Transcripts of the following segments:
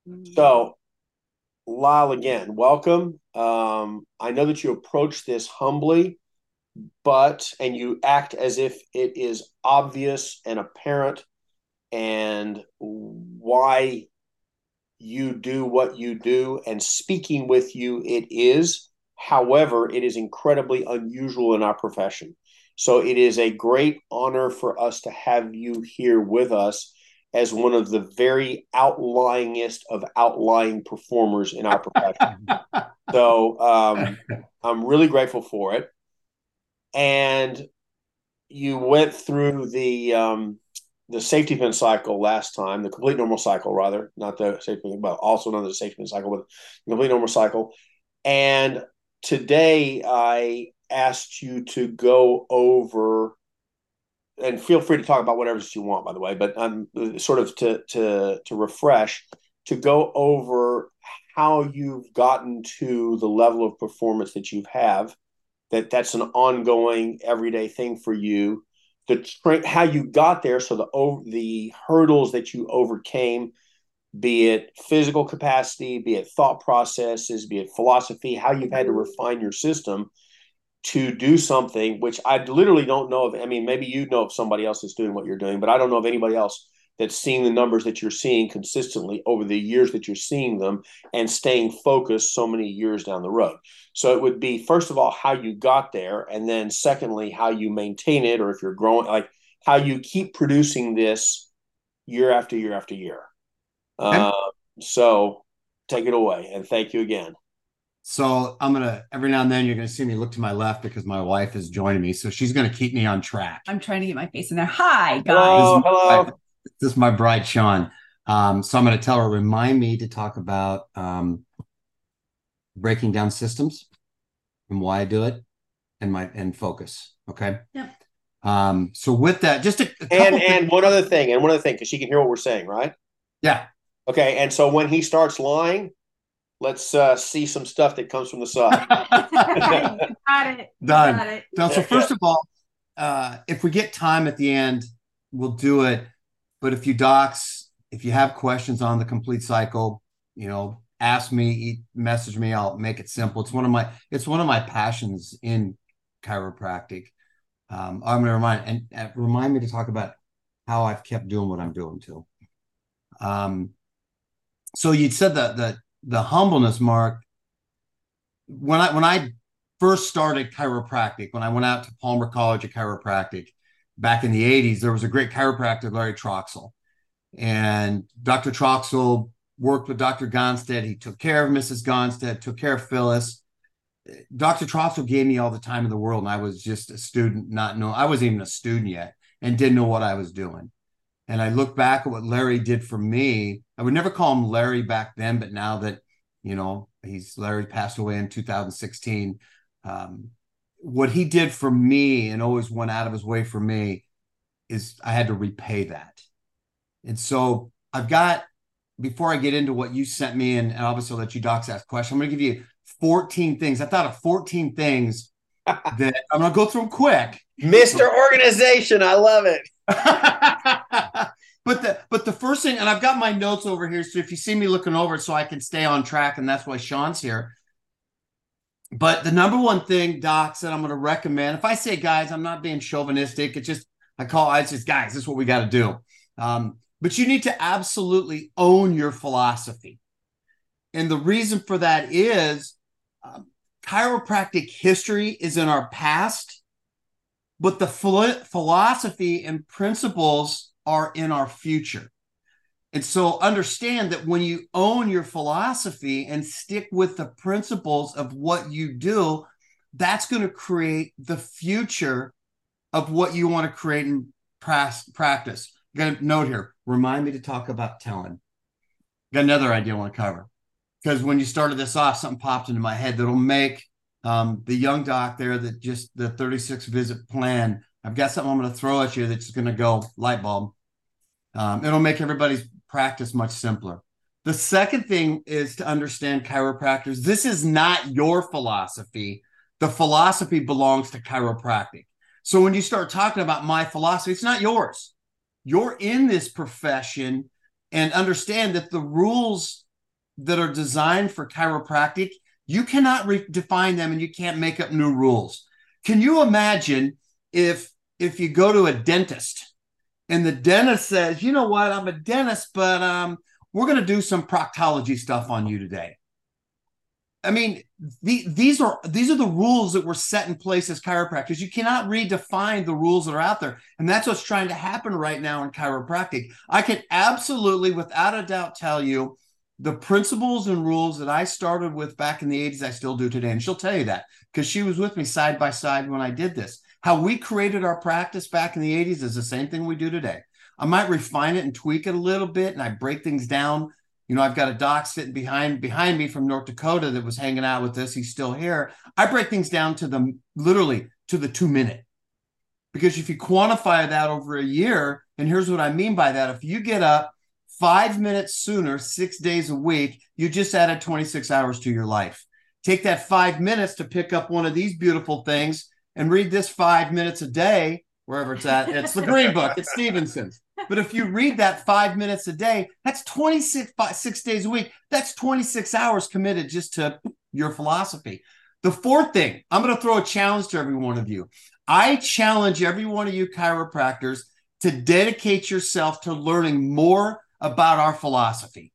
So, Lyle, again, welcome. I know that you approach this humbly, and you act as if it is obvious and apparent and why you do what you do. And speaking with you, it is. However, it is incredibly unusual in our profession. So, it is a great honor for us to have you here with us as one of the very outlyingest of outlying performers in our profession. So I'm really grateful for it. And you went through the safety pin cycle last time, the complete normal cycle, rather, not the safety pin, but also known as the safety pin cycle, but the complete normal cycle. And today I asked you to go over, and feel free to talk about whatever you want, by the way, but sort of to refresh, to go over how you've gotten to the level of performance that you have, that's an ongoing everyday thing for you, how you got there, so the hurdles that you overcame, be it physical capacity, be it thought processes, be it philosophy, how you've had to refine your system to do something which I literally don't know of. I mean, maybe you know of somebody else that's doing what you're doing, but I don't know of anybody else that's seeing the numbers that you're seeing consistently over the years that you're seeing them and staying focused so many years down the road. So it would be, first of all, how you got there, and then secondly, how you maintain it, or if you're growing, like how you keep producing this year after year after year. Okay. Uh, so take it away, and thank you again. So every now and then you're gonna see me look to my left because my wife is joining me. So she's gonna keep me on track. I'm trying to get my face in there. Hi, This guys. is Hello, my bride, hello. this is my bride, Sean. So I'm gonna tell her, remind me to talk about breaking down systems and why I do it and focus. Okay. Yep. So with that, just a And couple things. one other thing, because she can hear what we're saying, right? Yeah. Okay, and so when he starts lying, let's see some stuff that comes from the side. You got it. You Done. got it. Done. So first of all, if we get time at the end, we'll do it. But if you have questions on the complete cycle, ask me, message me. I'll make it simple. It's one of my passions in chiropractic. I'm going to remind me to talk about how I've kept doing what I'm doing too. Um, so you said the humbleness, Mark. When I first started chiropractic, when I went out to Palmer College of Chiropractic back in the 80s, there was a great chiropractor, Larry Troxel. And Dr. Troxel worked with Dr. Gonstead. He took care of Mrs. Gonstead, took care of Phyllis. Dr. Troxel gave me all the time in the world, and I was just a student, not know I wasn't even a student yet, and didn't know what I was doing. And I look back at what Larry did for me. I would never call him Larry back then, but now that Larry passed away in 2016. What he did for me and always went out of his way for me is I had to repay that. And so before I get into what you sent me, and obviously I'll let you docs ask questions, I'm going to give you 14 things. I thought of 14 things that I'm going to go through them quick. Mr. Organization, I love it. But the first thing, and I've got my notes over here, so if you see me looking over it, so I can stay on track, and that's why Sean's here. But the number one thing, docs, that I'm going to recommend, if I say guys, I'm not being chauvinistic. It's just guys, this is what we got to do. But you need to absolutely own your philosophy. And the reason for that is chiropractic history is in our past, but the philosophy and principles are in our future. And so understand that when you own your philosophy and stick with the principles of what you do, that's going to create the future of what you want to create in practice. Got a note here. Remind me to talk about telling. Got another idea I want to cover. Because when you started this off, something popped into my head that'll make the young doc there, that just the 36 visit plan. I've got something I'm going to throw at you that's going to go light bulb. It'll make everybody's practice much simpler. The second thing is to understand chiropractors. This is not your philosophy. The philosophy belongs to chiropractic. So when you start talking about my philosophy, it's not yours. You're in this profession, and understand that the rules that are designed for chiropractic, you cannot define them and you can't make up new rules. Can you imagine if you go to a dentist and the dentist says, you know what, I'm a dentist, but we're going to do some proctology stuff on you today. I mean, these are the rules that were set in place as chiropractors. You cannot redefine the rules that are out there. And that's what's trying to happen right now in chiropractic. I can absolutely, without a doubt, tell you the principles and rules that I started with back in the 80s, I still do today. And she'll tell you that because she was with me side by side when I did this. How we created our practice back in the 80s is the same thing we do today. I might refine it and tweak it a little bit, and I break things down. You know, I've got a doc sitting behind me from North Dakota that was hanging out with us. He's still here. I break things down to literally to the 2-minute. Because if you quantify that over a year, and here's what I mean by that. If you get up 5 minutes sooner, 6 days a week, you just added 26 hours to your life. Take that 5 minutes to pick up one of these beautiful things and read this 5 minutes a day, wherever it's at. It's the Green Book. It's Stevenson's. But if you read that 5 minutes a day, that's 6 days a week. That's 26 hours committed just to your philosophy. The fourth thing, I'm going to throw a challenge to every one of you. I challenge every one of you chiropractors to dedicate yourself to learning more about our philosophy.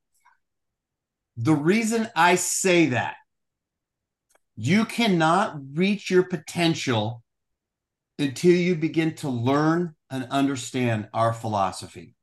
The reason I say that, you cannot reach your potential until you begin to learn and understand our philosophy.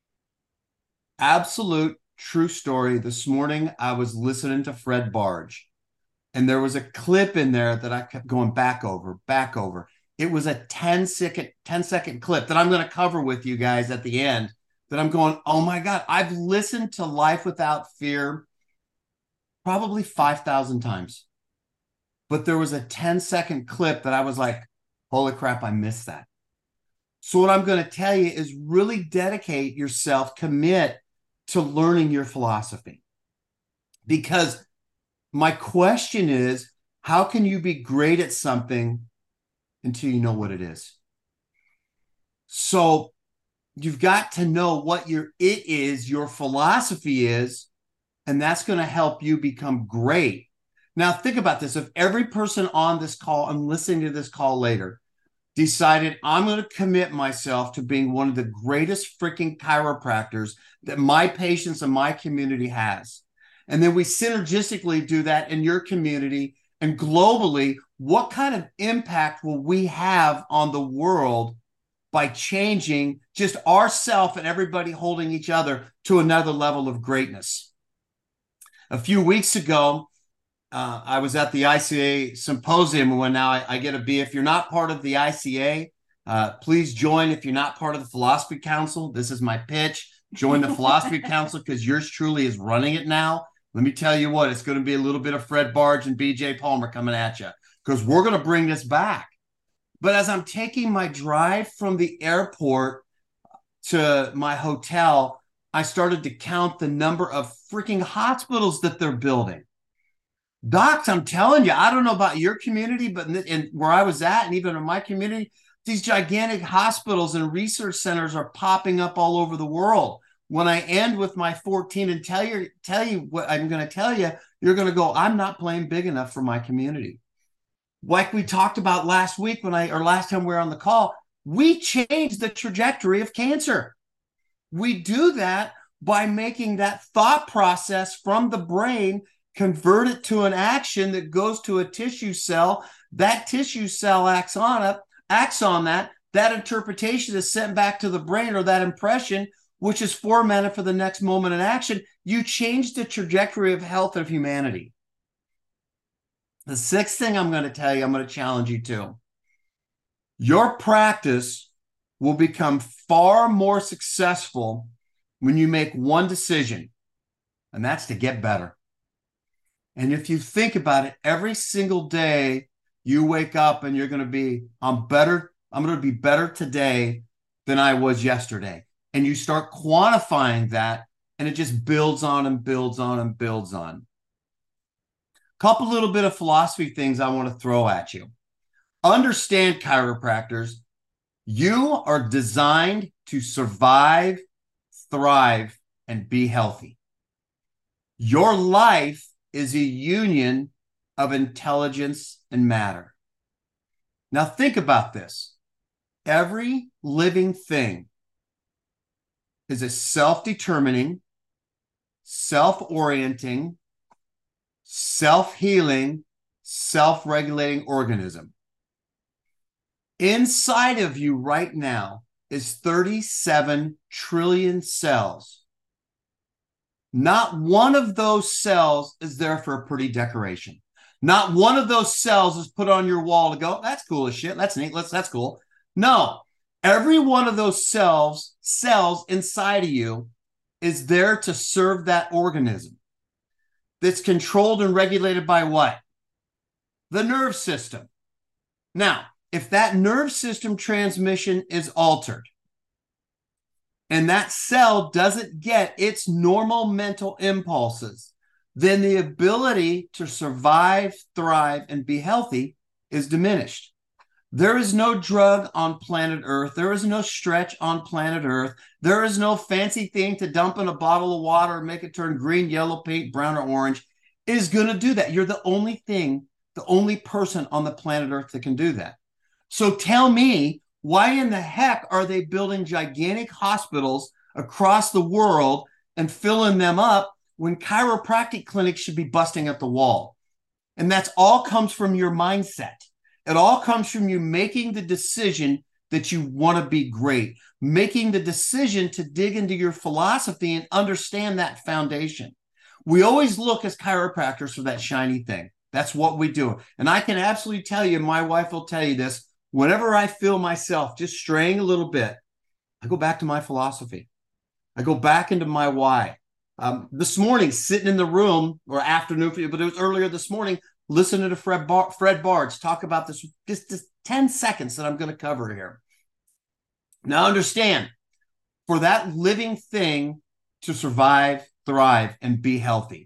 Absolute true story. This morning, I was listening to Fred Barge, and there was a clip in there that I kept going back over. It was a 10-second clip that I'm going to cover with you guys at the end, that I'm going, oh my God, I've listened to Life Without Fear probably 5,000 times. But there was a 10-second clip that I was like, holy crap, I missed that. So what I'm going to tell you is really dedicate yourself, commit to learning your philosophy. Because my question is, how can you be great at something until you know what it is? So you've got to know what your philosophy is, and that's going to help you become great. Now, think about this. If every person on this call and listening to this call later decided, I'm going to commit myself to being one of the greatest freaking chiropractors that my patients and my community has, and then we synergistically do that in your community and globally, what kind of impact will we have on the world by changing just ourselves and everybody holding each other to another level of greatness? A few weeks ago, I was at the ICA symposium when now I get a B. If you're not part of the ICA, please join. If you're not part of the Philosophy Council, this is my pitch. Join the Philosophy Council because yours truly is running it now. Let me tell you what, it's going to be a little bit of Fred Barge and BJ Palmer coming at you because we're going to bring this back. But as I'm taking my drive from the airport to my hotel, I started to count the number of freaking hospitals that they're building. Docs, I'm telling you, I don't know about your community, but in where I was at and even in my community, these gigantic hospitals and research centers are popping up all over the world. When I end with my 14 and tell you what I'm going to tell you, you're going to go, I'm not playing big enough for my community. Like we talked about last week last time we were on the call, we changed the trajectory of cancer. We do that by making that thought process from the brain convert it to an action that goes to a tissue cell. That tissue cell acts on that. That interpretation is sent back to the brain, or that impression, which is formatted for the next moment in action. You change the trajectory of health of humanity. The sixth thing I'm going to tell you, I'm going to challenge you to. Your practice will become far more successful when you make one decision, and that's to get better. And if you think about it, every single day you wake up and you're going to be, I'm going to be better today than I was yesterday. And you start quantifying that, and it just builds on and builds on and builds on. Couple little bit of philosophy things I want to throw at you. Understand, chiropractors, you are designed to survive, thrive, and be healthy. Your life is a union of intelligence and matter. Now think about this. Every living thing is a self-determining, self-orienting, self-healing, self-regulating organism. Inside of you right now is 37 trillion cells. Not one of those cells is there for a pretty decoration. Not one of those cells is put on your wall to go, that's cool as shit. That's neat. That's cool. No, every one of those cells inside of you is there to serve that organism. That's controlled and regulated by what? The nerve system. Now, if that nerve system transmission is altered and that cell doesn't get its normal mental impulses, then the ability to survive, thrive, and be healthy is diminished. There is no drug on planet Earth. There is no stretch on planet Earth. There is no fancy thing to dump in a bottle of water and make it turn green, yellow, pink, brown, or orange is going to do that. You're the only thing, the only person on the planet Earth that can do that. So tell me, why in the heck are they building gigantic hospitals across the world and filling them up when chiropractic clinics should be busting up the wall? And that's all comes from your mindset. It all comes from you making the decision that you want to be great, making the decision to dig into your philosophy and understand that foundation. We always look as chiropractors for that shiny thing. That's what we do. And I can absolutely tell you, my wife will tell you this, whenever I feel myself just straying a little bit, I go back to my philosophy. I go back into my why. This morning, sitting in the room, or afternoon for you, but it was earlier this morning, listening to Fred Bards talk about this, just 10 seconds that I'm going to cover here. Now understand, for that living thing to survive, thrive, and be healthy,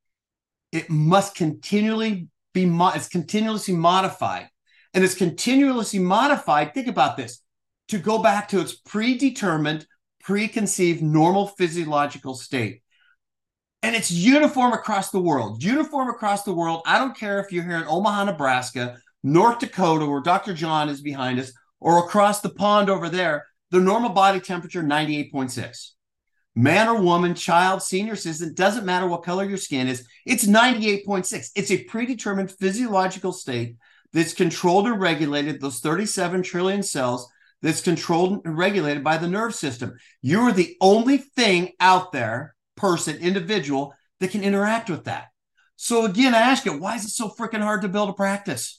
it must continually be, it's continuously modified. And it's continuously modified, think about this, to go back to its predetermined, preconceived, normal physiological state. And it's uniform across the world. Uniform across the world. I don't care if you're here in Omaha, Nebraska, North Dakota, where Dr. John is behind us, or across the pond over there, the normal body temperature, 98.6. Man or woman, child, senior citizen, doesn't matter what color your skin is, it's 98.6. It's a predetermined physiological state that's controlled and regulated, those 37 trillion cells, that's controlled and regulated by the nerve system. You are the only thing out there, person, individual, that can interact with that. So again, I ask you, why is it so freaking hard to build a practice?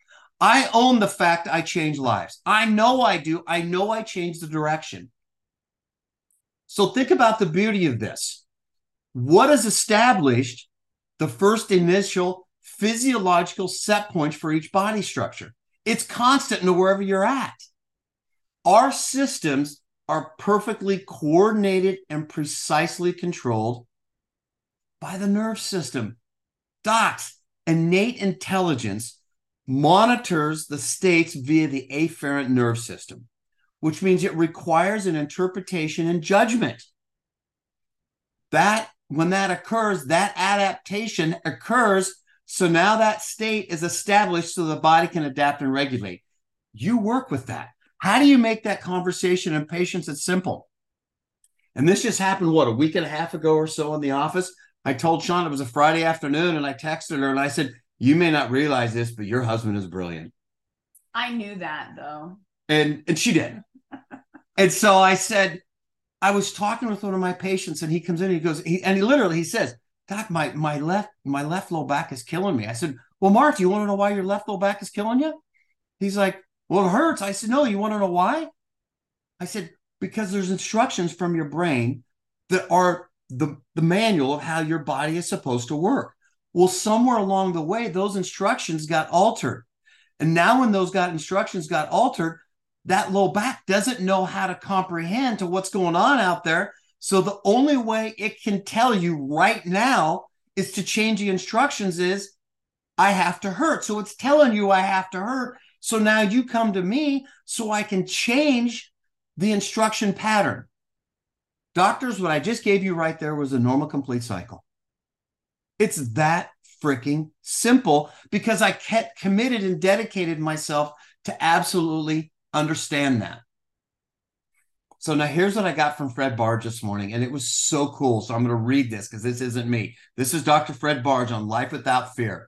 I own the fact I change lives. I know I do. I know I change the direction. So think about the beauty of this. What is established the first initial physiological set points for each body structure? It's constant to wherever you're at. Our systems are perfectly coordinated and precisely controlled by the nerve system. Docs, innate intelligence monitors the states via the afferent nerve system, which means it requires an interpretation and judgment. That, when that occurs, that adaptation occurs. So now that state is established so the body can adapt and regulate. You work with that. How do you make that conversation in patients? It's simple. And this just happened, what, a week and a half ago or so in the office? I told Sean it was a Friday afternoon, and I texted her and I said, you may not realize this, but your husband is brilliant. I knew that, though. And she did. And so I said, I was talking with one of my patients, and he comes in and he goes, he says, Doc, my left low back is killing me. I said, well, Mark, you want to know why your left low back is killing you? He's like, well, it hurts. I said, no, you want to know why? I said, because there's instructions from your brain that are the manual of how your body is supposed to work. Well, somewhere along the way, those instructions got altered. And now when those instructions got altered, that low back doesn't know how to comprehend to what's going on out there. So the only way it can tell you right now is to change the instructions is, I have to hurt. So it's telling you I have to hurt. So now you come to me so I can change the instruction pattern. Doctors, what I just gave you right there was a normal complete cycle. It's that freaking simple because I kept committed and dedicated myself to absolutely understand that. So now here's what I got from Fred Barge this morning, and it was so cool. So I'm going to read this because this isn't me. This is Dr. Fred Barge on Life Without Fear.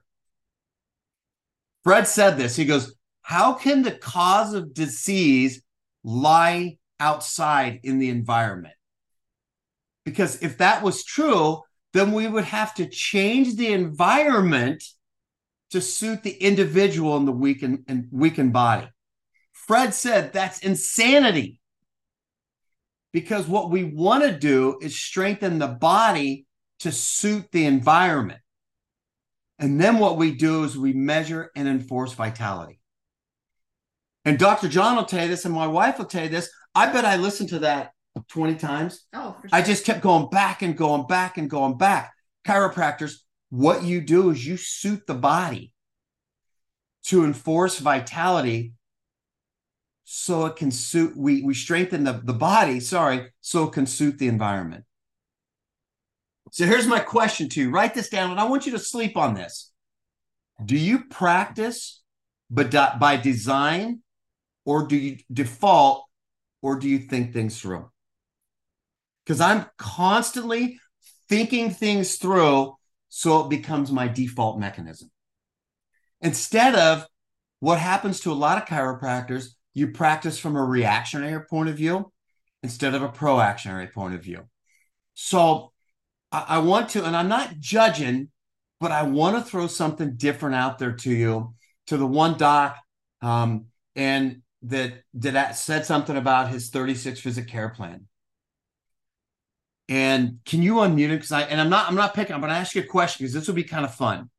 Fred said this. He goes, how can the cause of disease lie outside in the environment? Because if that was true, then we would have to change the environment to suit the individual and the weakened body. Fred said that's insanity. Because what we want to do is strengthen the body to suit the environment. And then what we do is we measure and enforce vitality. And Dr. John will tell you this, and my wife will tell you this. I bet I listened to that 20 times. Oh, for sure. I just kept going back and going back and going back. Chiropractors, what you do is you suit the body to enforce vitality so it can suit, we strengthen the body, so it can suit the environment. So here's my question to you. Write this down, and I want you to sleep on this. Do you practice by design, or do you default, or do you think things through? Because I'm constantly thinking things through so it becomes my default mechanism. Instead of what happens to a lot of chiropractors, you practice from a reactionary point of view instead of a proactionary point of view. So I want to, and I'm not judging, but I want to throw something different out there to you, to the one doc, and that said something about his 36 visit care plan. And can you unmute it? Because I'm not picking. I'm going to ask you a question because this will be kind of fun.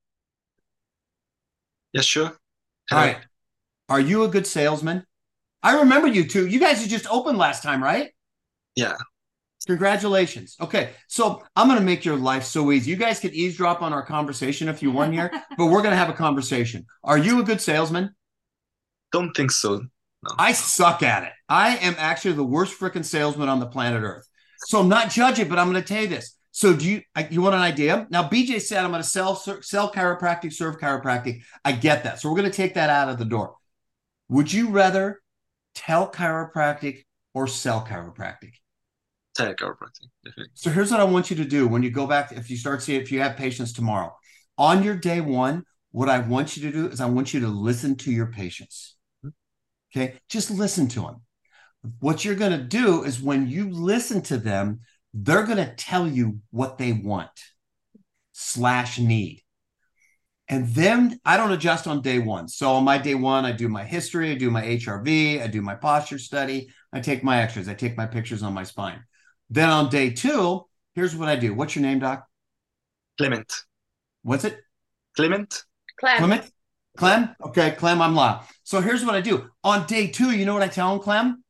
Yes, sure. All right. Are you a good salesman? I remember you two. You guys had just opened last time, right? Yeah. Congratulations. Okay. So I'm going to make your life so easy. You guys can eavesdrop on our conversation if you want here, but we're going to have a conversation. Are you a good salesman? Don't think so. No. I suck at it. I am actually the worst freaking salesman on the planet Earth. So I'm not judging, but I'm going to tell you this. So you want an idea? Now, BJ said I'm going to sell chiropractic, serve chiropractic. I get that. So we're going to take that out of the door. Would you rather tell chiropractic or sell chiropractic? Tell chiropractic, definitely. So here's what I want you to do when you go back. If you have patients tomorrow, on your day one, what I want you to do is I want you to listen to your patients. Okay, just listen to them. What you're going to do is when you listen to them, they're going to tell you what they want / need. And then I don't adjust on day one. So on my day one, I do my history, I do my HRV, I do my posture study, I take my x-rays, I take my pictures on my spine. Then on day two, here's what I do. What's your name, Doc? Clement. What's it? Clement. Clement? Clem? Okay, Clem, I'm live. So here's what I do. On day two, you know what I tell him, Clem?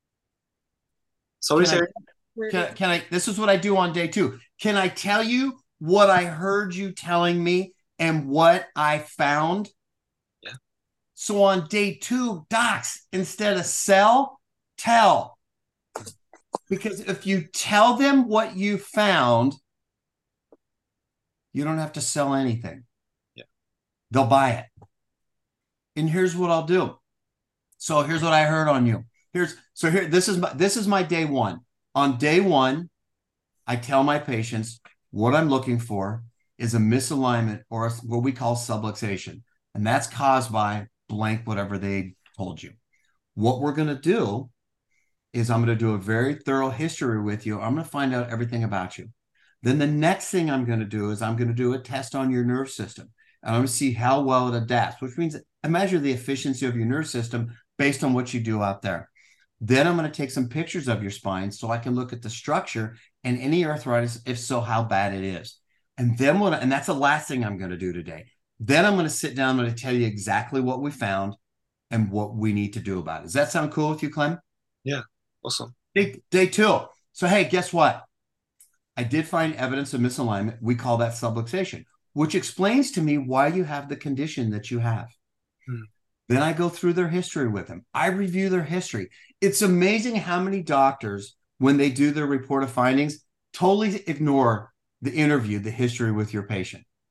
Sorry, sir. Can I, this is what I do on day two. Can I tell you what I heard you telling me and what I found? Yeah. So on day two, docs, instead of sell, tell. Because if you tell them what you found, you don't have to sell anything. Yeah. They'll buy it. And here's what I'll do. So here's what I heard on you. This is my day one. On day one, I tell my patients what I'm looking for is a misalignment or what we call subluxation. And that's caused by blank, whatever they told you. What we're going to do is I'm going to do a very thorough history with you. I'm going to find out everything about you. Then the next thing I'm going to do is I'm going to do a test on your nerve system. And I'm going to see how well it adapts, which means I measure the efficiency of your nerve system based on what you do out there. Then I'm going to take some pictures of your spine so I can look at the structure and any arthritis, if so, how bad it is. And then and that's the last thing I'm going to do today. Then I'm going to sit down, I'm going to tell you exactly what we found and what we need to do about it. Does that sound cool with you, Clem? Yeah, awesome. Day two. So, hey, guess what? I did find evidence of misalignment. We call that subluxation, which explains to me why you have the condition that you have. Then I go through their history with them. I review their history. It's amazing how many doctors, when they do their report of findings, totally ignore the interview, the history with your patient.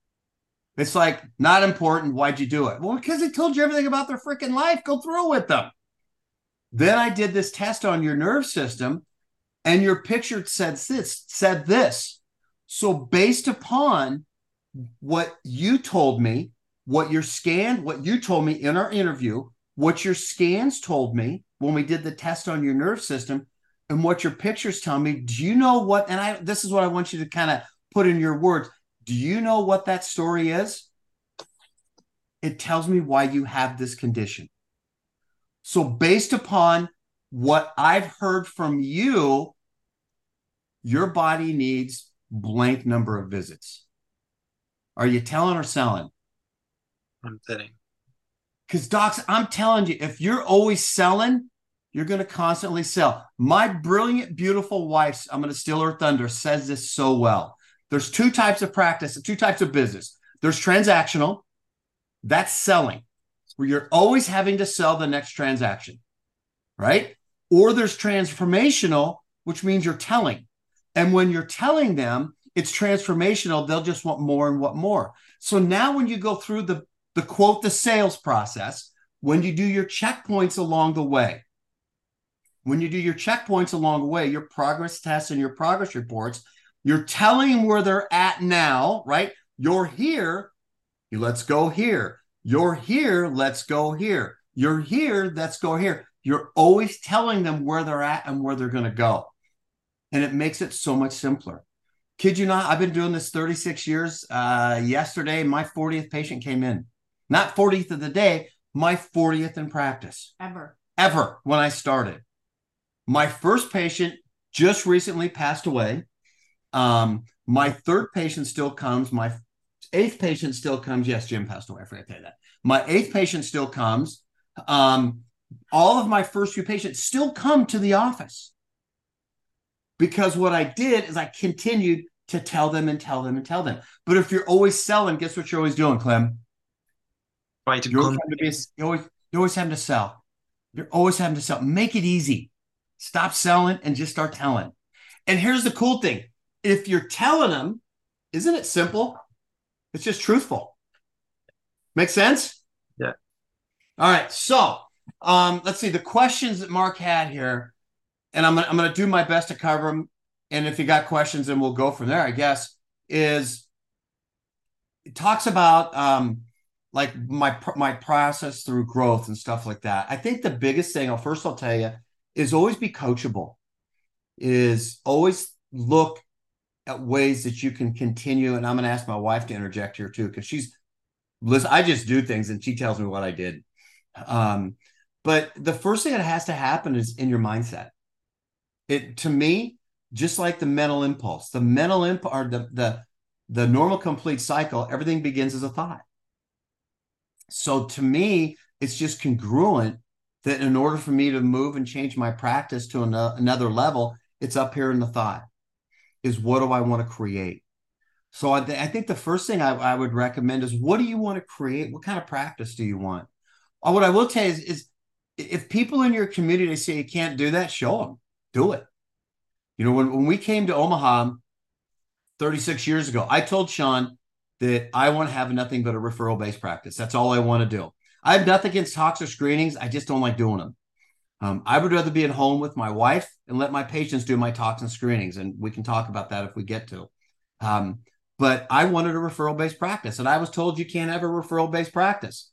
It's like, not important. Why'd you do it? Well, because they told you everything about their freaking life. Go through with them. Then I did this test on your nerve system, and your picture said this. So based upon what you told me, what you told me in our interview, what your scans told me when we did the test on your nerve system, and what your pictures tell me, do you know what? And this is what I want you to kind of put in your words. Do you know what that story is? It tells me why you have this condition. So based upon what I've heard from you, your body needs blank number of visits. Are you telling or selling? I'm telling. Because docs, I'm telling you, if you're always selling, you're going to constantly sell. My brilliant, beautiful wife, I'm going to steal her thunder, says this so well. There's two types of practice, two types of business. There's transactional. That's selling, where you're always having to sell the next transaction, right? Or there's transformational, which means you're telling. And when you're telling them it's transformational, they'll just want more and want more. So now when you go through the quote, the sales process, when you do your checkpoints along the way, your progress tests and your progress reports, you're telling them where they're at now, right? You're here, let's go here. You're here, let's go here. You're here, let's go here. You're always telling them where they're at and where they're going to go. And it makes it so much simpler. Kid you not, I've been doing this 36 years. Yesterday, my 40th patient came in. Not 40th of the day, my 40th in practice. Ever when I started. My first patient just recently passed away. My third patient still comes. My eighth patient still comes. Yes, Jim passed away. I forgot to tell you that. My eighth patient still comes. All of my first few patients still come to the office. Because what I did is I continued to tell them. But if you're always selling, guess what you're always doing, Clem? You're always having to sell. You're always having to sell. Make it easy. Stop selling and just start telling. And here's the cool thing. If you're telling them, isn't it simple? It's just truthful. Make sense? Yeah. All right. So let's see the questions that Mark had here. And I'm going to do my best to cover them. And if you got questions, then we'll go from there, I guess, it talks about like my process through growth and stuff like that. I think the biggest thing, I'll tell you, is always be coachable, is always look at ways that you can continue. And I'm going to ask my wife to interject here too, because I just do things and she tells me what I did. But the first thing that has to happen is in your mindset. To me, just like the mental impulse, or the normal complete cycle, everything begins as a thought. So to me, it's just congruent that in order for me to move and change my practice to another level, it's up here in the thought, is what do I want to create? So I think the first thing I would recommend is, what do you want to create? What kind of practice do you want? What I will tell you is if people in your community say you can't do that, show them. Do it. You know, when we came to Omaha 36 years ago, I told Sean that I want to have nothing but a referral-based practice. That's all I want to do. I have nothing against talks or screenings. I just don't like doing them. I would rather be at home with my wife and let my patients do my talks and screenings, and we can talk about that if we get to. But I wanted a referral-based practice, and I was told you can't have a referral-based practice.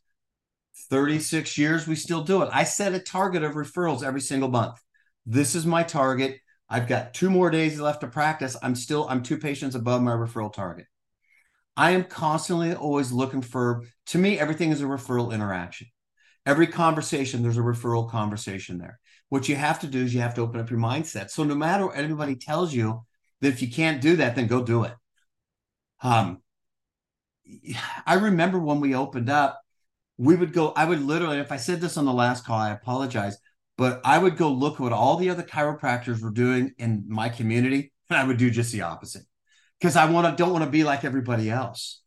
36 years, we still do it. I set a target of referrals every single month. This is my target. I've got 2 more days left to practice. I'm 2 patients above my referral target. I am constantly always looking for, to me, everything is a referral interaction. Every conversation, there's a referral conversation there. What you have to do is you have to open up your mindset. So no matter what anybody tells you, that if you can't do that, then go do it. I remember when we opened up, I would literally, if I said this on the last call, I apologize, but I would go look at what all the other chiropractors were doing in my community, and I would do just the opposite, because I don't want to be like everybody else.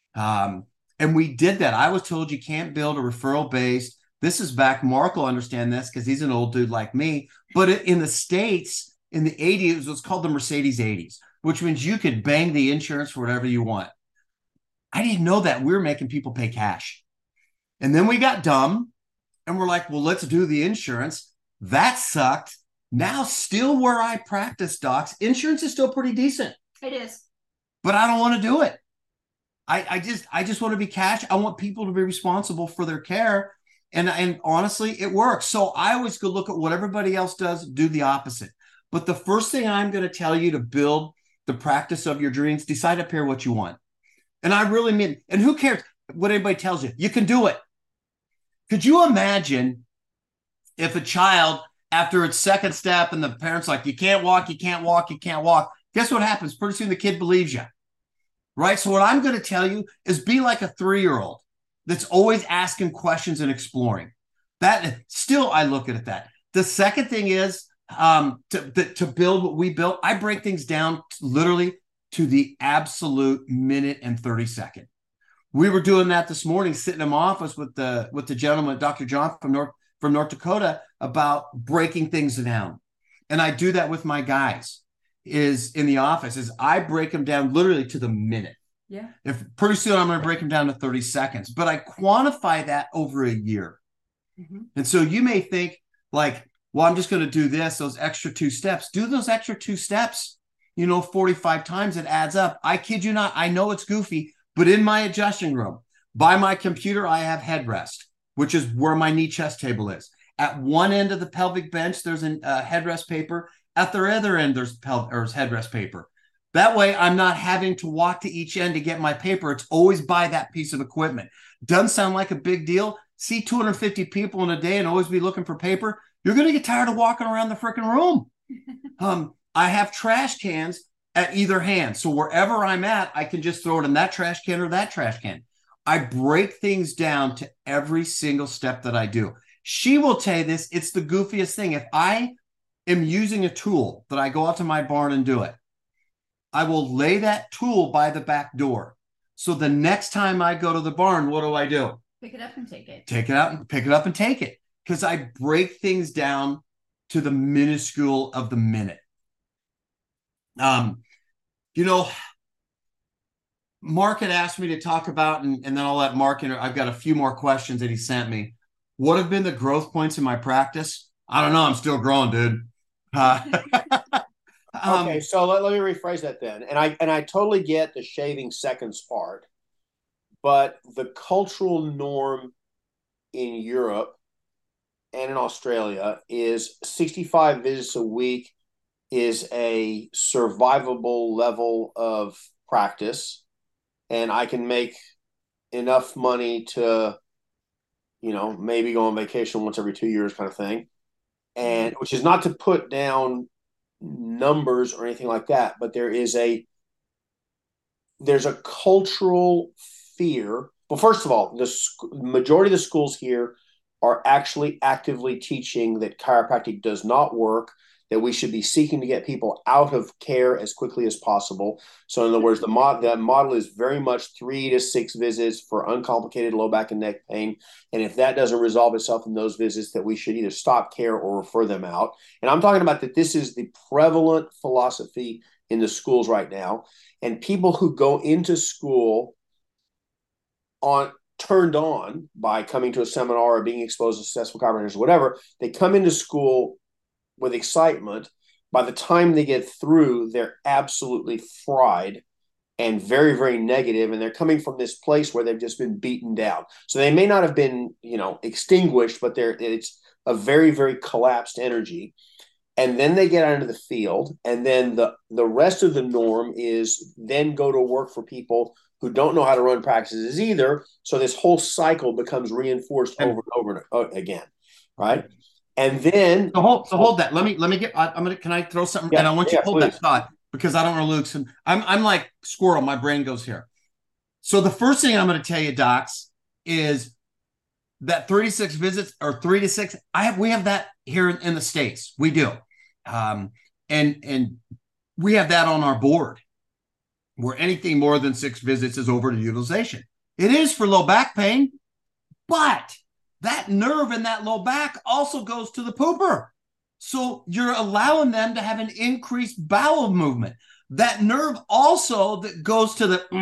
And we did that. I was told you can't build a referral based. This is back. Mark will understand this because he's an old dude like me. But in the States, in the 80s, it was called the Mercedes 80s, which means you could bang the insurance for whatever you want. I didn't know that we were making people pay cash. And then we got dumb and we're like, well, let's do the insurance. That sucked. Now, still where I practice, docs, insurance is still pretty decent. It is. But I don't want to do it. I just want to be cash. I want people to be responsible for their care. And honestly, it works. So I always go look at what everybody else does, do the opposite. But the first thing I'm going to tell you to build the practice of your dreams, decide up here what you want. And I really mean, and who cares what anybody tells you? You can do it. Could you imagine if a child, after its second step and the parents like, you can't walk, you can't walk, you can't walk. Guess what happens? Pretty soon the kid believes you. Right? So what I'm going to tell you is be like a 3-year-old that's always asking questions and exploring. That still, I look at it that. The second thing is to build what we built. I break things down literally to the absolute minute and 30 second. We were doing that this morning, sitting in my office with the gentleman, Dr. John from North Dakota, about breaking things down. And I do that with my guys. Is in the office is I break them down literally to the minute. Yeah. If pretty soon I'm going to break them down to 30 seconds, but I quantify that over a year. Mm-hmm. And so you may think like, well, I'm just going to do this, those extra 2 steps. Do those extra 2 steps, 45 times. It adds up. I kid you not. I know it's goofy, but in my adjusting room, by my computer, I have headrest, which is where my knee chest table is. At one end of the pelvic bench, there's a headrest paper. At the other end, there's headrest paper. That way, I'm not having to walk to each end to get my paper. It's always by that piece of equipment. Doesn't sound like a big deal. See 250 people in a day and always be looking for paper. You're going to get tired of walking around the freaking room. I have trash cans at either hand. So wherever I'm at, I can just throw it in that trash can or that trash can. I break things down to every single step that I do. She will tell you this. It's the goofiest thing. If I am using a tool that I go out to my barn and do it, I will lay that tool by the back door. So the next time I go to the barn, what do? Pick it up and take it. Take it out and pick it up and take it. Because I break things down to the minuscule of the minute. Mark had asked me to talk about, and then I'll let Mark, I've got a few more questions that he sent me. What have been the growth points in my practice? I don't know. I'm still growing, dude. Okay, so let me rephrase that then. And I totally get the shaving seconds part, but the cultural norm in Europe and in Australia is 65 visits a week is a survivable level of practice, and I can make enough money to, maybe go on vacation once every 2 years kind of thing. And which is not to put down numbers or anything like that, but there's a cultural fear. Well, first of all, the majority of the schools here are actually actively teaching that chiropractic does not work, that we should be seeking to get people out of care as quickly as possible. So in other words, that model is very much 3 to 6 visits for uncomplicated low back and neck pain. And if that doesn't resolve itself in those visits, that we should either stop care or refer them out. And I'm talking about that this is the prevalent philosophy in the schools right now. And people who go into school turned on by coming to a seminar or being exposed to successful chiropractors or whatever, they come into school with excitement. By the time they get through, they're absolutely fried and very, very negative. And they're coming from this place where they've just been beaten down. So they may not have been, extinguished, but it's a very, very collapsed energy. And then they get out into the field. And then the rest of the norm is then go to work for people who don't know how to run practices either. So this whole cycle becomes reinforced over and over and over again. Right. And then hold that. Let me get. Can I throw something? And I want you to hold please. that thought because I don't want to lose. I'm like squirrel. My brain goes here. So the first thing I'm going to tell you, docs, is that 36 visits or 3 to 6. We have that here in the States. We do, and we have that on our board where anything more than 6 visits is over to utilization. It is for low back pain, but that nerve in that low back also goes to the pooper. So you're allowing them to have an increased bowel movement. That nerve also that goes to the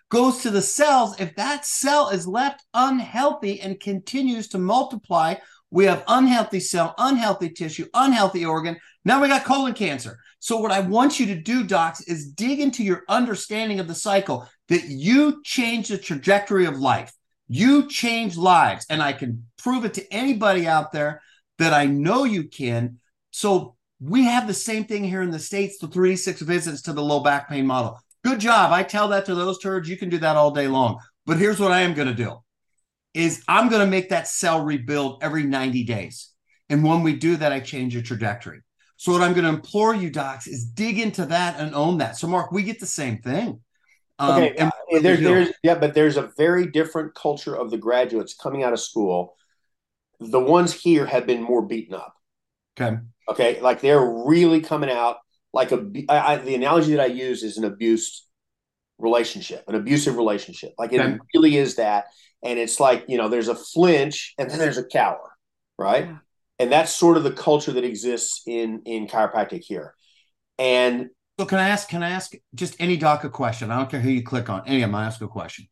goes to the cells. If that cell is left unhealthy and continues to multiply, we have unhealthy cell, unhealthy tissue, unhealthy organ. Now we got colon cancer. So what I want you to do, docs, is dig into your understanding of the cycle, that you change the trajectory of life. You change lives. And I can prove it to anybody out there that I know you can. So we have the same thing here in the States, the 3 to 6 visits to the low back pain model. Good job. I tell that to those turds. You can do that all day long. But here's what I am going to do is I'm going to make that cell rebuild every 90 days. And when we do that, I change the trajectory. So what I'm going to implore you, docs, is dig into that and own that. So Mark, we get the same thing. Okay, but there's a very different culture of the graduates coming out of school. The ones here have been more beaten up. Okay, like they're really coming out like the analogy that I use is an abusive relationship. Like it really is that. And it's like, there's a flinch and then there's a cower, right? Yeah. And that's sort of the culture that exists in chiropractic here. And so can I ask just any doc a question? I don't care who you click on. Any of them, I ask a question.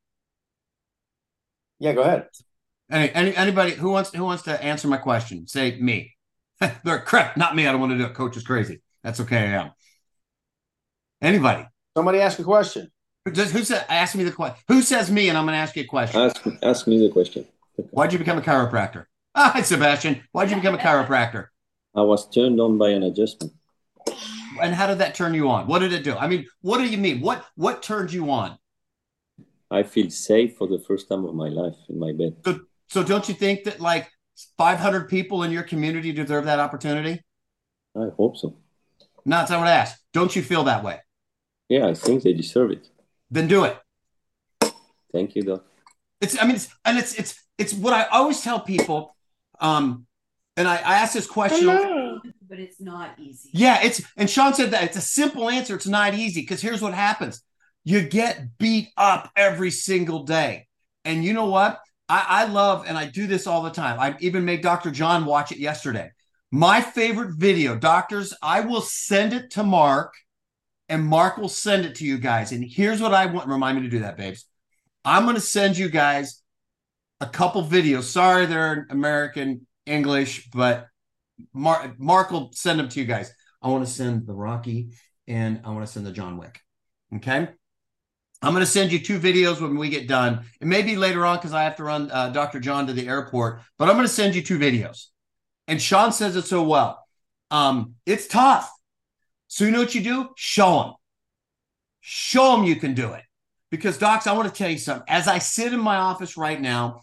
Yeah, go ahead. Anybody who wants to answer my question, say me. They're crap, not me. I don't want to do it. Coach is crazy. That's okay. I am. Anybody? Somebody ask a question. Ask me the question? Who says me? And I'm going to ask you a question. Ask me the question. Why'd you become a chiropractor? Hi, Sebastian. Why'd you become a chiropractor? I was turned on by an adjustment. And how did that turn you on? What did it do? I mean, what do you mean? What turned you on? I feel safe for the first time of my life in my bed. So don't you think that like 500 people in your community deserve that opportunity? I hope so. No, that's not what I asked. Don't you feel that way? Yeah, I think they deserve it. Then do it. Thank you, Doc. It's what I always tell people. And I ask this question. But it's not easy. Yeah, and Sean said that it's a simple answer. It's not easy because here's what happens. You get beat up every single day. And you know what? I love, and I do this all the time. I even made Dr. John watch it yesterday. My favorite video, doctors, I will send it to Mark, and Mark will send it to you guys. And here's what I want. Remind me to do that, babes. I'm going to send you guys a couple videos. Sorry, they're American English, but Mark will send them to you guys. I want to send the Rocky, and I want to send the John Wick. Okay? I'm going to send you 2 videos when we get done. It may be later on because I have to run Dr. John to the airport, but I'm going to send you 2 videos. And Sean says it so well. It's tough. So you know what you do? Show them. Show them you can do it. Because, docs, I want to tell you something. As I sit in my office right now,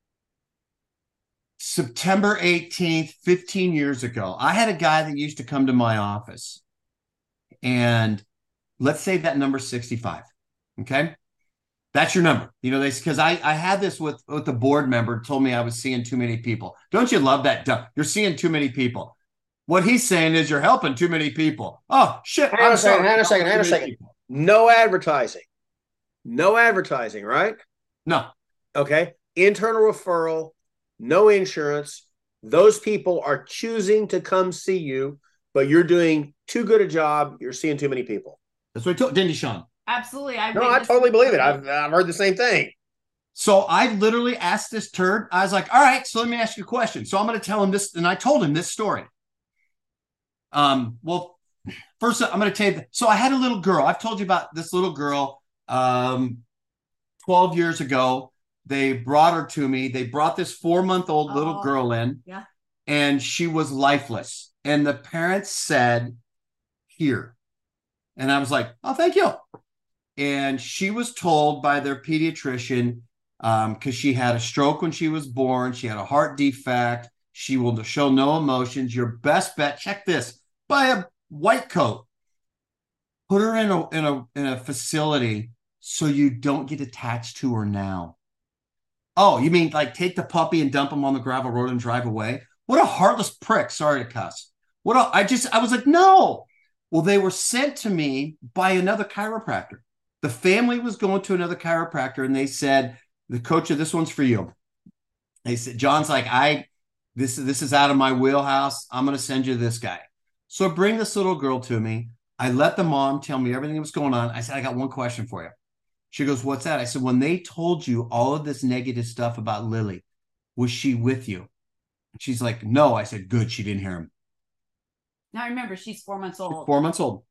September 18th, 15 years ago, I had a guy that used to come to my office. And let's say that number 65. Okay, that's your number. Because I had this with the board member told me I was seeing too many people. Don't you love that? You're seeing too many people. What he's saying is you're helping too many people. Oh, shit. Hang on a second. No advertising, right? No. Okay. Internal referral, no insurance. Those people are choosing to come see you, but you're doing too good a job. You're seeing too many people. That's what I told Dindy Sean. Absolutely. I totally believe it. I've heard the same thing. So I literally asked this turd. I was like, all right, so let me ask you a question. So I'm going to tell him this. And I told him this story. Well, first I'm going to tell you. So I had a little girl. I've told you about this little girl 12 years ago. They brought her to me. They brought this 4-month-old little girl in. Yeah. And she was lifeless. And the parents said, here. And I was like, oh, thank you. And she was told by their pediatrician, because she had a stroke when she was born, she had a heart defect, she will show no emotions. Your best bet, check this, buy a white coat, put her in a facility so you don't get attached to her now. Oh, you mean like take the puppy and dump him on the gravel road and drive away? What a heartless prick! Sorry to cuss. I was like, no. Well, they were sent to me by another chiropractor. The family was going to another chiropractor, and they said, the coach of this one's for you. They said, John's like, this is out of my wheelhouse. I'm going to send you this guy. So I bring this little girl to me. I let the mom tell me everything that was going on. I said, I got one question for you. She goes, what's that? I said, when they told you all of this negative stuff about Lily, was she with you? And she's like, no. I said, good. She didn't hear him. Now remember, she's 4 months old. 4 months old.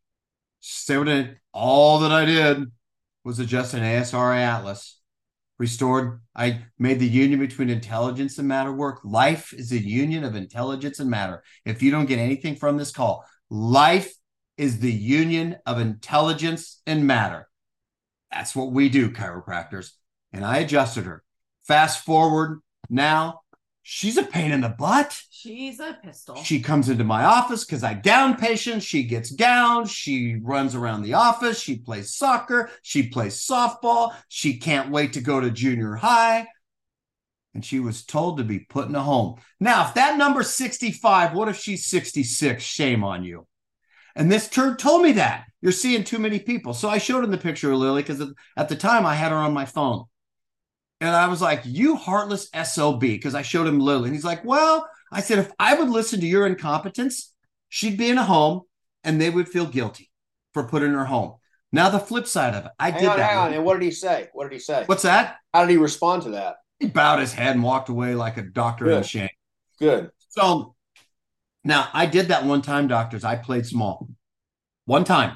So all that I did was adjust an ASRI atlas, restored. I made the union between intelligence and matter work. Life is a union of intelligence and matter. If you don't get anything from this call, life is the union of intelligence and matter. That's what we do, chiropractors. And I adjusted her. Fast forward now, she's a pain in the butt. She's a pistol. She comes into my office because I gown patients. She gets gowned. She runs around the office. She plays soccer. She plays softball. She can't wait to go to junior high. And she was told to be put in a home. Now, if that number's 65, what if she's 66? Shame on you. And this turd told me that. You're seeing too many people. So I showed him the picture of Lily because at the time I had her on my phone. And I was like, you heartless SOB, because I showed him Lily. And he's like, well, I said, if I would listen to your incompetence, she'd be in a home and they would feel guilty for putting her home. Now, the flip side of it, Hang on. And what did he say? What did he say? What's that? How did he respond to that? He bowed his head and walked away like a doctor in shame. Good. So now I did that one time, doctors. I played small. One time.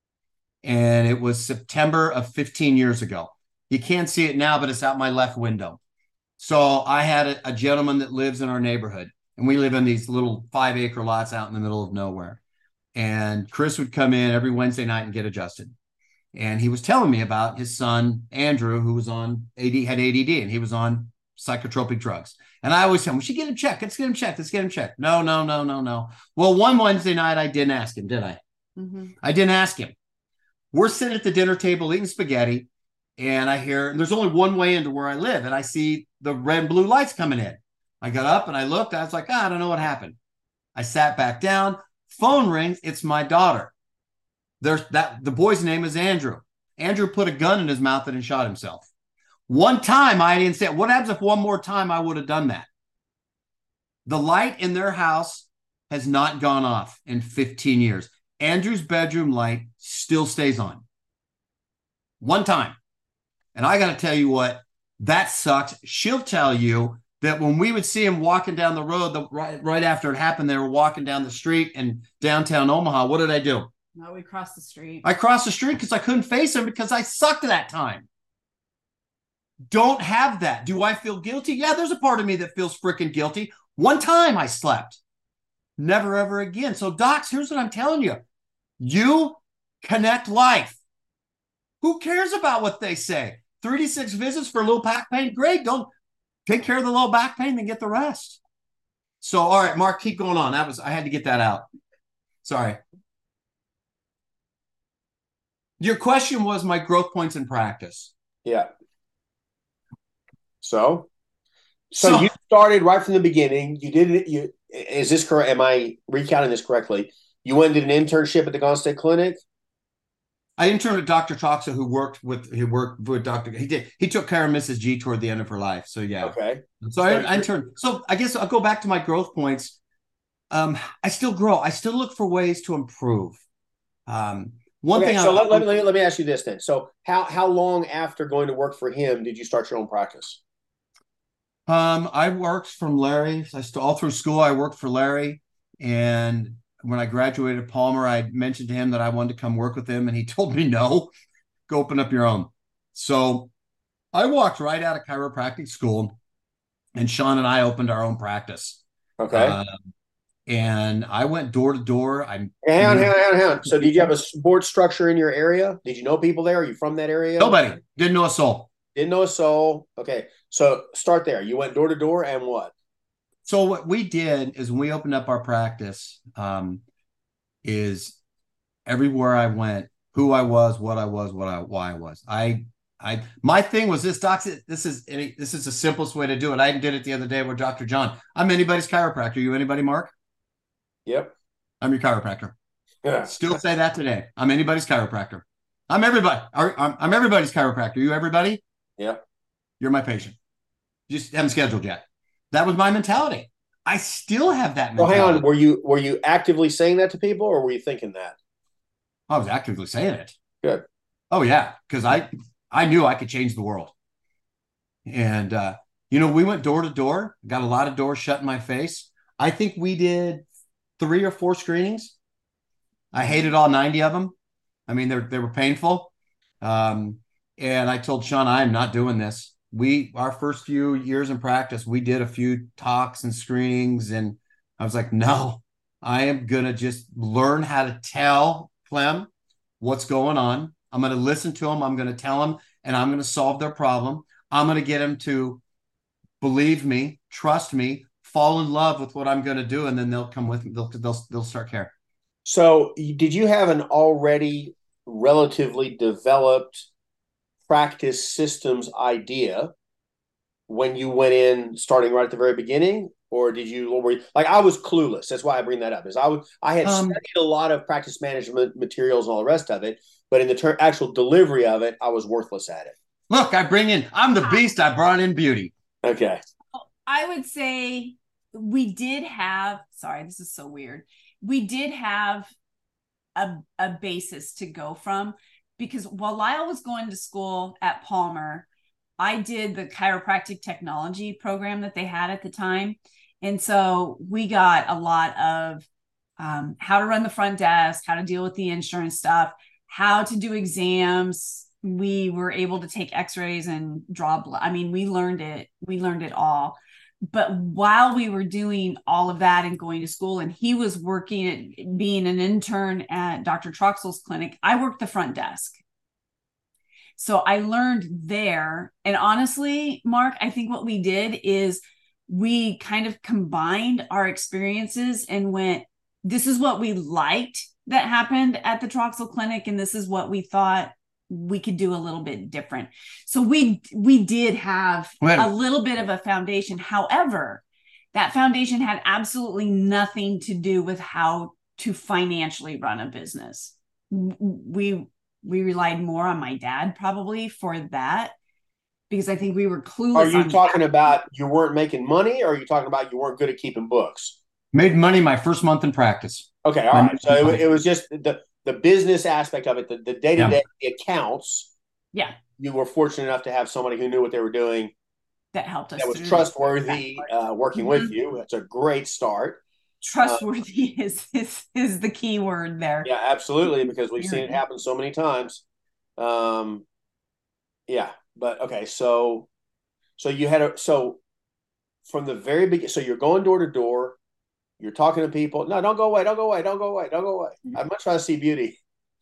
And it was September of 15 years ago. You can't see it now, but it's out my left window. So I had a gentleman that lives in our neighborhood, and we live in these little 5-acre lots out in the middle of nowhere. And Chris would come in every Wednesday night and get adjusted. And he was telling me about his son, Andrew, who was on had ADD, and he was on psychotropic drugs. And I always tell him, we should get him checked. Let's get him checked. Let's get him checked. No. Well, one Wednesday night, I didn't ask him, did I? Mm-hmm. I didn't ask him. We're sitting at the dinner table eating spaghetti, and I hear there's only one way into where I live, and I see the red and blue lights coming in. I got up and I looked. I was like, I don't know what happened. I sat back down. Phone rings. It's my daughter. The boy's name is Andrew. Andrew put a gun in his mouth and shot himself. One time I didn't say it. What happens if one more time I would have done that? The light in their house has not gone off in 15 years. Andrew's bedroom light still stays on. One time. And I got to tell you what, that sucks. She'll tell you that when we would see him walking down the road, right after it happened, they were walking down the street in downtown Omaha. What did I do? No, we crossed the street. I crossed the street because I couldn't face him because I sucked that time. Don't have that. Do I feel guilty? Yeah, there's a part of me that feels freaking guilty. One time I slept. Never, ever again. So, docs, here's what I'm telling you. You connect life. Who cares about what they say? 36 visits for low back pain. Great. Don't take care of the low back pain and get the rest. So, all right, Mark, keep going on. I had to get that out. Sorry. Your question was my growth points in practice. Yeah. So you started right from the beginning. You did it. Is this correct? Am I recounting this correctly? You went and did an internship at the Golden State Clinic. I interned with Dr. Toxa, who worked with Dr. He took care of Mrs. G toward the end of her life. So yeah. Okay. So I interned. So I guess I'll go back to my growth points. I still grow. I still look for ways to improve. One thing. So let me ask you this then. So how long after going to work for him did you start your own practice? I worked from Larry. All through school, I worked for Larry, and when I graduated Palmer, I mentioned to him that I wanted to come work with him, and he told me no, go open up your own. So I walked right out of chiropractic school, and Sean and I opened our own practice. Okay. And I went door to door. Hang on. So did you have a support structure in your area? Did you know people there? Are you from that area? Nobody. Didn't know a soul. Didn't know a soul. Okay. So start there. You went door to door and what? So what we did is when we opened up our practice, is everywhere I went, who I was, what I was, why I was. My thing was this, doc. This is the simplest way to do it. I did it the other day with Dr. John. I'm anybody's chiropractor. You anybody, Mark? Yep. I'm your chiropractor. Yeah. Still say that today. I'm anybody's chiropractor. I'm everybody. I'm everybody's chiropractor. You everybody? Yep. You're my patient. Just haven't scheduled yet. That was my mentality. I still have that mentality. Well, hang on. Were you actively saying that to people, or were you thinking that? I was actively saying it. Good. Oh yeah, because I knew I could change the world. And we went door to door, got a lot of doors shut in my face. I think we did 3 or 4 screenings. I hated all 90 of them. I mean, they were painful. And I told Sean, I am not doing this. Our first few years in practice, we did a few talks and screenings, and I was like, no, I am gonna just learn how to tell Clem what's going on. I'm gonna listen to them. I'm gonna tell them, and I'm gonna solve their problem. I'm gonna get them to believe me, trust me, fall in love with what I'm gonna do, and then they'll come with me. They'll start caring. So, did you have an already relatively developed practice systems idea when you went in, starting right at the very beginning, or like I was clueless? That's why I bring that up. I had studied a lot of practice management materials and all the rest of it, but in the actual delivery of it, I was worthless at it. Look, I'm the beast. I brought in beauty. Okay. I would say we did have, sorry, this is so weird. We did have a basis to go from, because while Lyle was going to school at Palmer, I did the chiropractic technology program that they had at the time. And so we got a lot of how to run the front desk, how to deal with the insurance stuff, how to do exams. We were able to take x-rays and draw blood. I mean, we learned it all. But while we were doing all of that and going to school, and he was working at being an intern at Dr. Troxel's clinic, I worked the front desk. So I learned there. And honestly, Mark, I think what we did is we kind of combined our experiences and went, this is what we liked that happened at the Troxel clinic, and this is what we thought we could do a little bit different. So we did have a little bit of a foundation. However, that foundation had absolutely nothing to do with how to financially run a business. We relied more on my dad probably for that, because I think we were clueless. Are you talking about you weren't making money, or are you talking about you weren't good at keeping books? Made money my first month in practice. Okay, all right. So it was just the business aspect of it, the day-to-day accounts. Yeah. You were fortunate enough to have somebody who knew what they were doing. That helped us. That was trustworthy, working with you. That's a great start. Trustworthy is the key word there. Yeah, absolutely, because we've seen it happen so many times. Yeah, but okay, so you had from the very beginning, so you're going door to door. You're talking to people. No, don't go away. Don't go away. Don't go away. Don't go away. I'd much rather see beauty.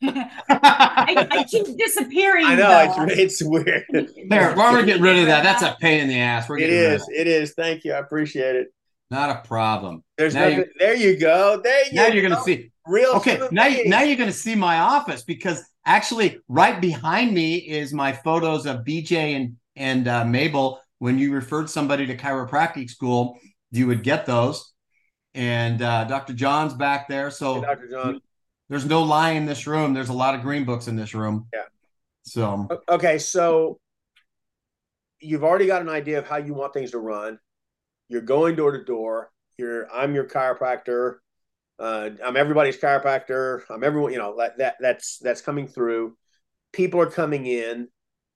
I keep disappearing. I know, it's weird. There, why don't we get rid of that? That's a pain in the ass. It is. Thank you. I appreciate it. Not a problem. There you go. Now you're going to see. Real. Okay, now you're going to see my office, because actually right behind me is my photos of BJ and Mabel. When you referred somebody to chiropractic school, you would get those. And Dr. John's back there. So hey, Dr. John. There's no lie in this room. There's a lot of green books in this room. Yeah. So okay, so you've already got an idea of how you want things to run. You're going door to door. I'm your chiropractor. I'm everybody's chiropractor. I'm everyone. That's coming through. People are coming in.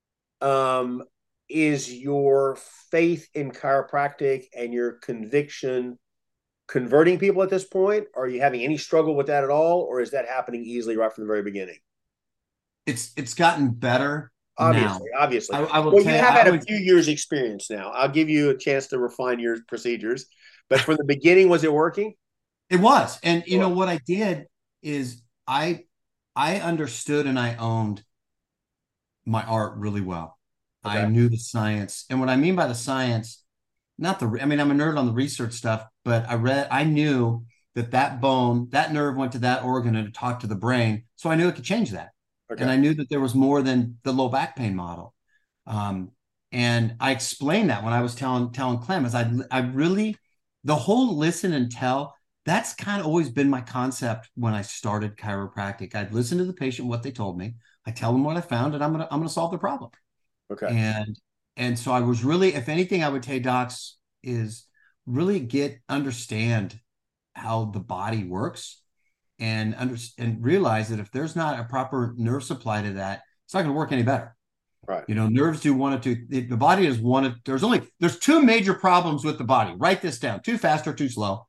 Is your faith in chiropractic and your conviction converting people at this point? Are you having any struggle with that at all, or is that happening easily right from the very beginning? It's gotten better. Obviously. I will. Well, you have had a few years experience now. I'll give you a chance to refine your procedures. But from the beginning, was it working? It was. And you know what I did is I understood and I owned my art really well. Okay. I knew the science. And what I mean by the science, I'm a nerd on the research stuff, but I knew that bone, that nerve went to that organ and it talked to the brain. So I knew it could change that. Okay. And I knew that there was more than the low back pain model. And I explained that when I was telling Clem, is I really, the whole listen and tell, that's kind of always been my concept when I started chiropractic. I'd listen to the patient, what they told me. I tell them what I found, and I'm gonna solve the problem. Okay. And so I was really, if anything, I would tell docs is really understand how the body works and realize that if there's not a proper nerve supply to that, it's not going to work any better. Right. You know, nerves do one or two. The body is one of, there's two major problems with the body. Write this down: too fast or too slow.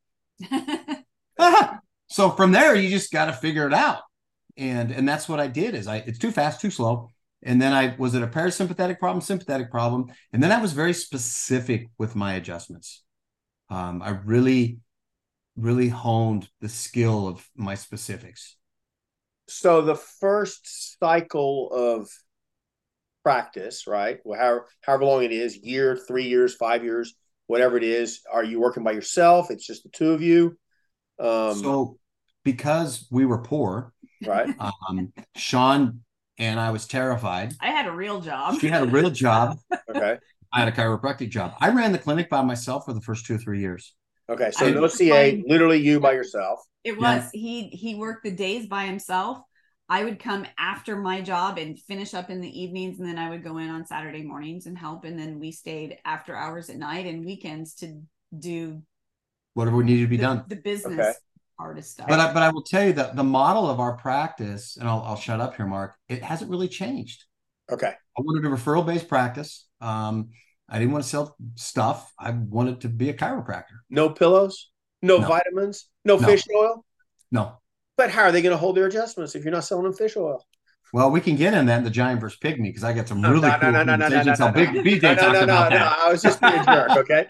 So from there, you just got to figure it out. And that's what I did is it's too fast, too slow. And then was it a parasympathetic problem, sympathetic problem? And then I was very specific with my adjustments. I really, really honed the skill of my specifics. So the first cycle of practice, right? Well, however long it is, year, 3 years, 5 years, whatever it is, are you working by yourself? It's just the two of you? So because we were poor, right. Sean and I was terrified. I had a real job. She had a real job. Okay. I had a chiropractic job. I ran the clinic by myself for the first 2 or 3 years. Okay. So no CA, literally you by yourself. It was. Yeah. He worked the days by himself. I would come after my job and finish up in the evenings, and then I would go in on Saturday mornings and help. And then we stayed after hours at night and weekends to do whatever needed to be done. The business part of stuff. But I will tell you that the model of our practice, and I'll shut up here, Mark, it hasn't really changed. Okay. I wanted a referral-based practice. I didn't want to sell stuff. I wanted to be a chiropractor. No pillows, no vitamins, no fish oil. No. But how are they going to hold their adjustments if you're not selling them fish oil? Well, we can get in that in the Giant versus Pygmy because I got some really cool conversations. No. I was just being a jerk, okay?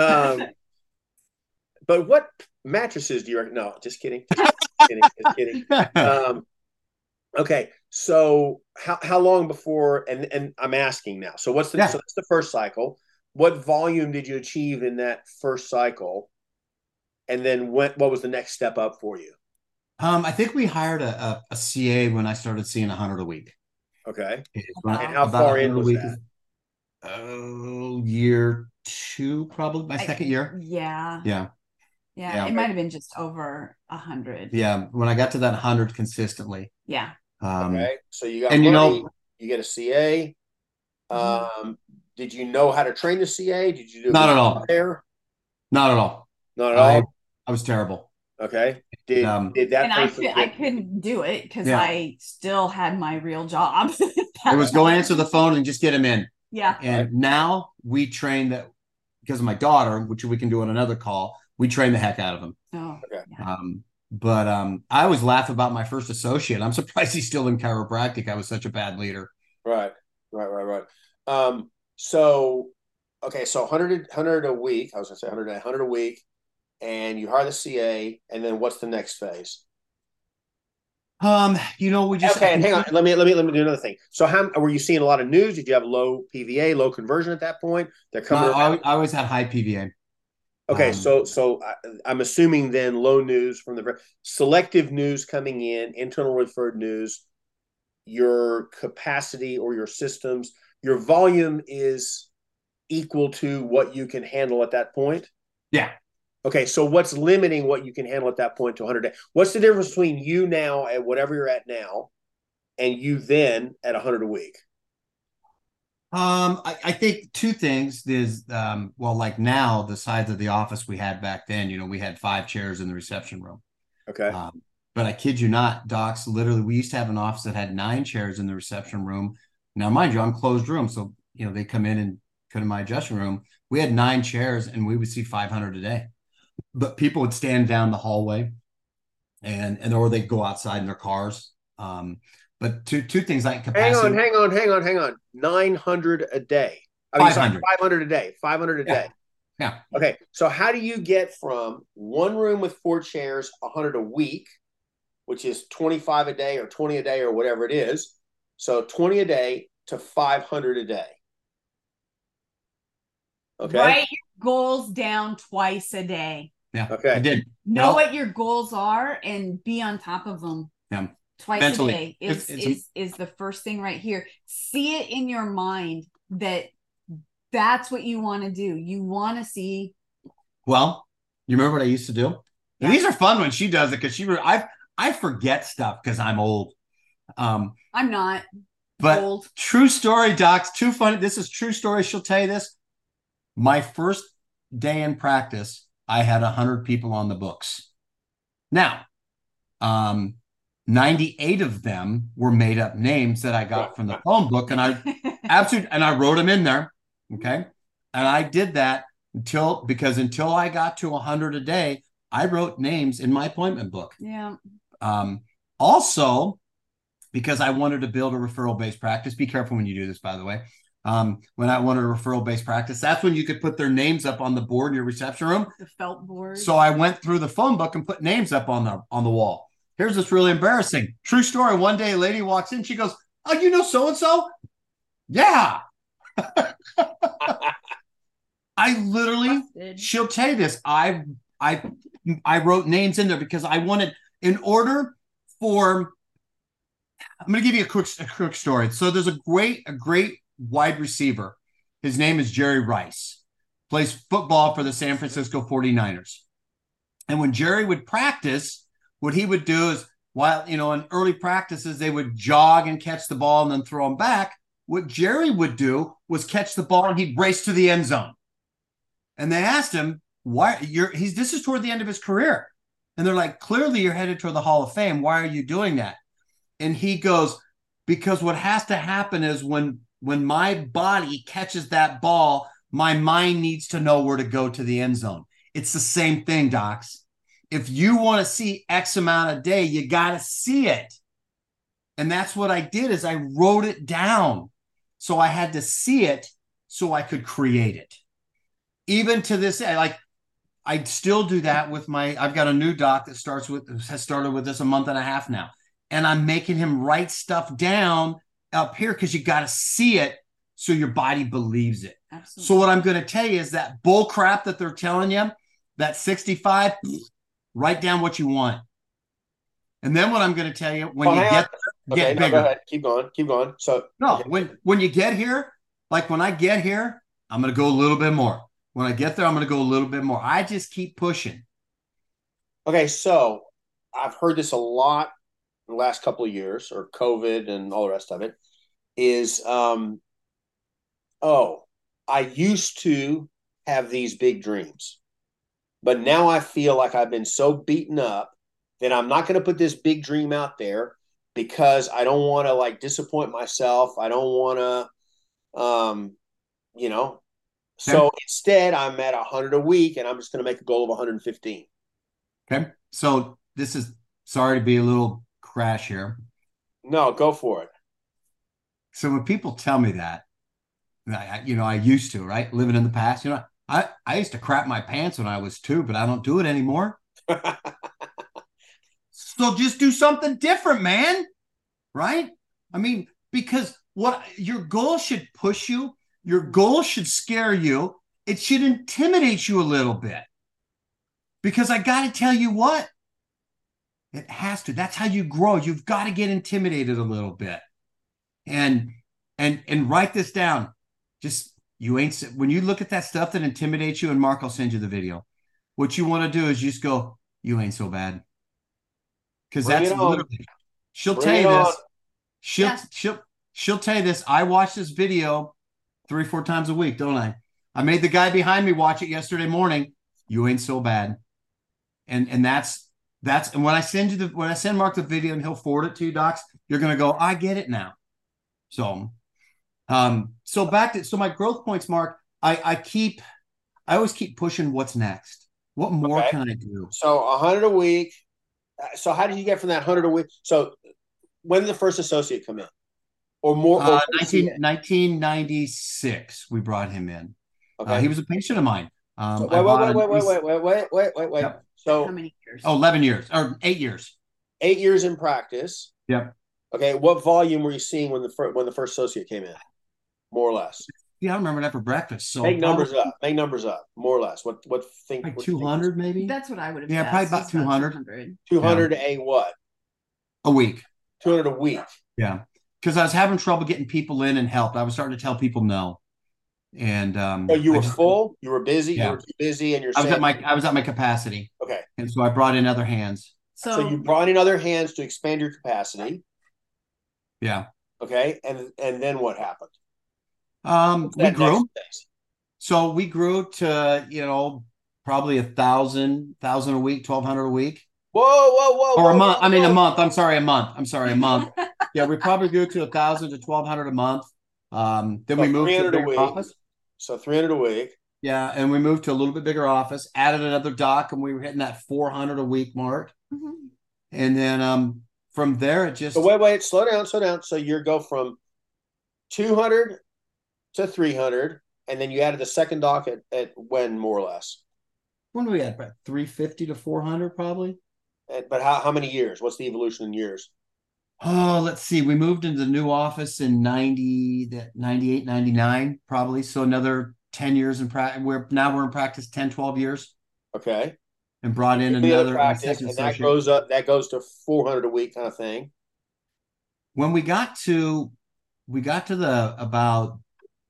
But what mattresses do you reckon? No, just kidding. Just kidding. Okay, so how long before? And I'm asking now. So so that's the first cycle. What volume did you achieve in that first cycle? And then what was the next step up for you? I think we hired a CA when I started seeing 100 a week. Okay. And how far in was that? Year 2, probably my second year. Yeah. It might have been just over 100. Yeah, when I got to that 100 consistently. Yeah. Okay, so you got money, you get a CA. Did you know how to train the CA? Did you do not at all? There? Not at all. Not at all. I was terrible. Okay. Did that? And I couldn't do it because I still had my real job. It was go answer the phone and just get him in. Yeah. And now we train that because of my daughter, which we can do on another call. We train the heck out of him. Oh. Okay. But I always laugh about my first associate. I'm surprised he's still in chiropractic. I was such a bad leader. Right. So 100 a week. I was going to say 100 a week. And you hire the CA, and then what's the next phase? We just hang on. Let me do another thing. So, how were you seeing a lot of news? Did you have low PVA, low conversion at that point? They're coming. I always had high PVA. Okay, so I'm assuming then low news from the selective news coming in, internal referred news. Your capacity or your systems, your volume is equal to what you can handle at that point. Yeah. Okay, so what's limiting what you can handle at that point to 100 days? What's the difference between you now at whatever you're at now and you then at 100 a week? I think two things is, like now the size of the office we had back then, we had 5 chairs in the reception room. Okay. But I kid you not, docs, literally, we used to have an office that had 9 chairs in the reception room. Now, mind you, I'm closed room. So, they come in and come to my adjustment room. We had 9 chairs and we would see 500 a day. But people would stand down the hallway or they'd go outside in their cars. But two things like capacity. Hang on. 900 a day. 500 a day. 500 a day. Yeah. Okay. So how do you get from one room with 4 chairs, 100 a week, which is 25 a day or 20 a day or whatever it is. So 20 a day to 500 a day. Okay. Write your goals down twice a day. Yeah. Okay. I did. Know what your goals are and be on top of them. Yeah. Twice Mentally. a day is the first thing right here. See it in your mind that's what you want to do. You want to see. Well, you remember what I used to do? Yeah. These are fun when she does it because I forget stuff because I'm old. I'm not. But old. True story, docs. Too funny. This is true story. She'll tell you this. My first day in practice, I had 100 people on the books. Now, 98 of them were made up names that I got from the phone book, and I wrote them in there. Okay. And I did that until I got to 100 a day, I wrote names in my appointment book. Yeah. Also, because I wanted to build a referral-based practice. Be careful when you do this, by the way. When I wanted a referral-based practice, that's when you could put their names up on the board in your reception room. The felt board. So I went through the phone book and put names up on the wall. Here's this really embarrassing. True story. One day a lady walks in. She goes, "Oh, you know so-and-so?" Yeah. I literally, she'll tell you this. I wrote names in there because I wanted, in order for, I'm going to give you a quick story. So there's a great wide receiver. His name is Jerry Rice. Plays football for the San Francisco 49ers. And when Jerry would practice, what he would do is, while, in early practices, they would jog and catch the ball and then throw them back. What Jerry would do was catch the ball and he'd race to the end zone. And they asked him, "Why this is toward the end of his career." And they're like, "Clearly you're headed toward the Hall of Fame. Why are you doing that?" And he goes, "Because what has to happen is when my body catches that ball, my mind needs to know where to go to the end zone." It's the same thing, docs. If you want to see X amount a day, you got to see it. And that's what I did, is I wrote it down. So I had to see it so I could create it. Even to this day, like, I still do that with I've got a new doc that has started with this a month and a half now. And I'm making him write stuff down up here because you got to see it so your body believes it. Absolutely. So what I'm going to tell you is that bull crap that they're telling you, that 65, write down what you want. And then what I'm going to tell you, when you get bigger. Go ahead. Keep going. So no, when you get here, like when I get here, I'm going to go a little bit more. When I get there, I'm going to go a little bit more. I just keep pushing. Okay, so I've heard this a lot in the last couple of years, or COVID and all the rest of it, is, I used to have these big dreams, but now I feel like I've been so beaten up that I'm not going to put this big dream out there because I don't want to, like, disappoint myself. I don't want to, So instead, I'm at 100 a week, and I'm just going to make a goal of 115. Okay. So this is, sorry to be a little crash here. No, go for it. So when people tell me that, I used to, right? Living in the past, I used to crap my pants when I was 2, but I don't do it anymore. So just do something different, man. Right? I mean, because your goal should push you. Your goal should scare you. It should intimidate you a little bit. Because I got to tell you what, it has to. That's how you grow. You've got to get intimidated a little bit. And write this down. Just, when you look at that stuff that intimidates you, and Mark, I'll send you the video. What you want to do is just go, "You ain't so bad." Because that's literally, she'll tell you this. She'll tell you this. I watch this video 3-4 times a week, don't I? I made the guy behind me watch it yesterday morning. "You ain't so bad." And that's and when I send Mark the video and he'll forward it to you, docs, you're gonna go, "I get it now." So my growth points, Mark, I always keep pushing what's next. What more can I do? So 100 a week. So how did you get from that 100 a week? So when did the first associate come in? Or more? 1996, we brought him in. Okay. He was a patient of mine. Wait. Yep. So how many years? 11 years or 8 years. 8 years in practice. Yep. Okay. What volume were you seeing when the first associate came in? More or less. Yeah, I remember that for breakfast. So make numbers up. More or less. What think? Like 200 maybe? That's what I would have. Yeah, probably about 200. 200 a what? A week. 200 a week. Yeah. Because I was having trouble getting people in and help. I was starting to tell people no. And so you were full, you were busy, yeah. You were too busy, and I was at my capacity. Okay. And so I brought in other hands. So you brought in other hands to expand your capacity. Yeah. Okay. And then what happened? We grew. So we grew to, probably 1,000 a week, 1,200 a week. Or a month. I mean, a whoa. month. I'm sorry, a month. A month. Yeah, we probably go to 1,000 to 1,200 a month. Then So we moved to a 300 a bigger week. office. So 300 a week. Yeah, and we moved to a little bit bigger office, added another doc, and we were hitting that 400 a week mark. Mhm. And then from there, it just. So wait, slow down. So you go from 200 to 300, and then you added the second doc at when, more or less? When do we at? About 350 to 400 probably. But how many years? What's the evolution in years? Oh, let's see. We moved into the new office in 98, 99, probably. So another 10 years in practice. We're in practice 10, 12 years, Okay. and brought in another practice, assistant and that associate. goes up. That goes to 400 a week kind of thing. When we got to the about,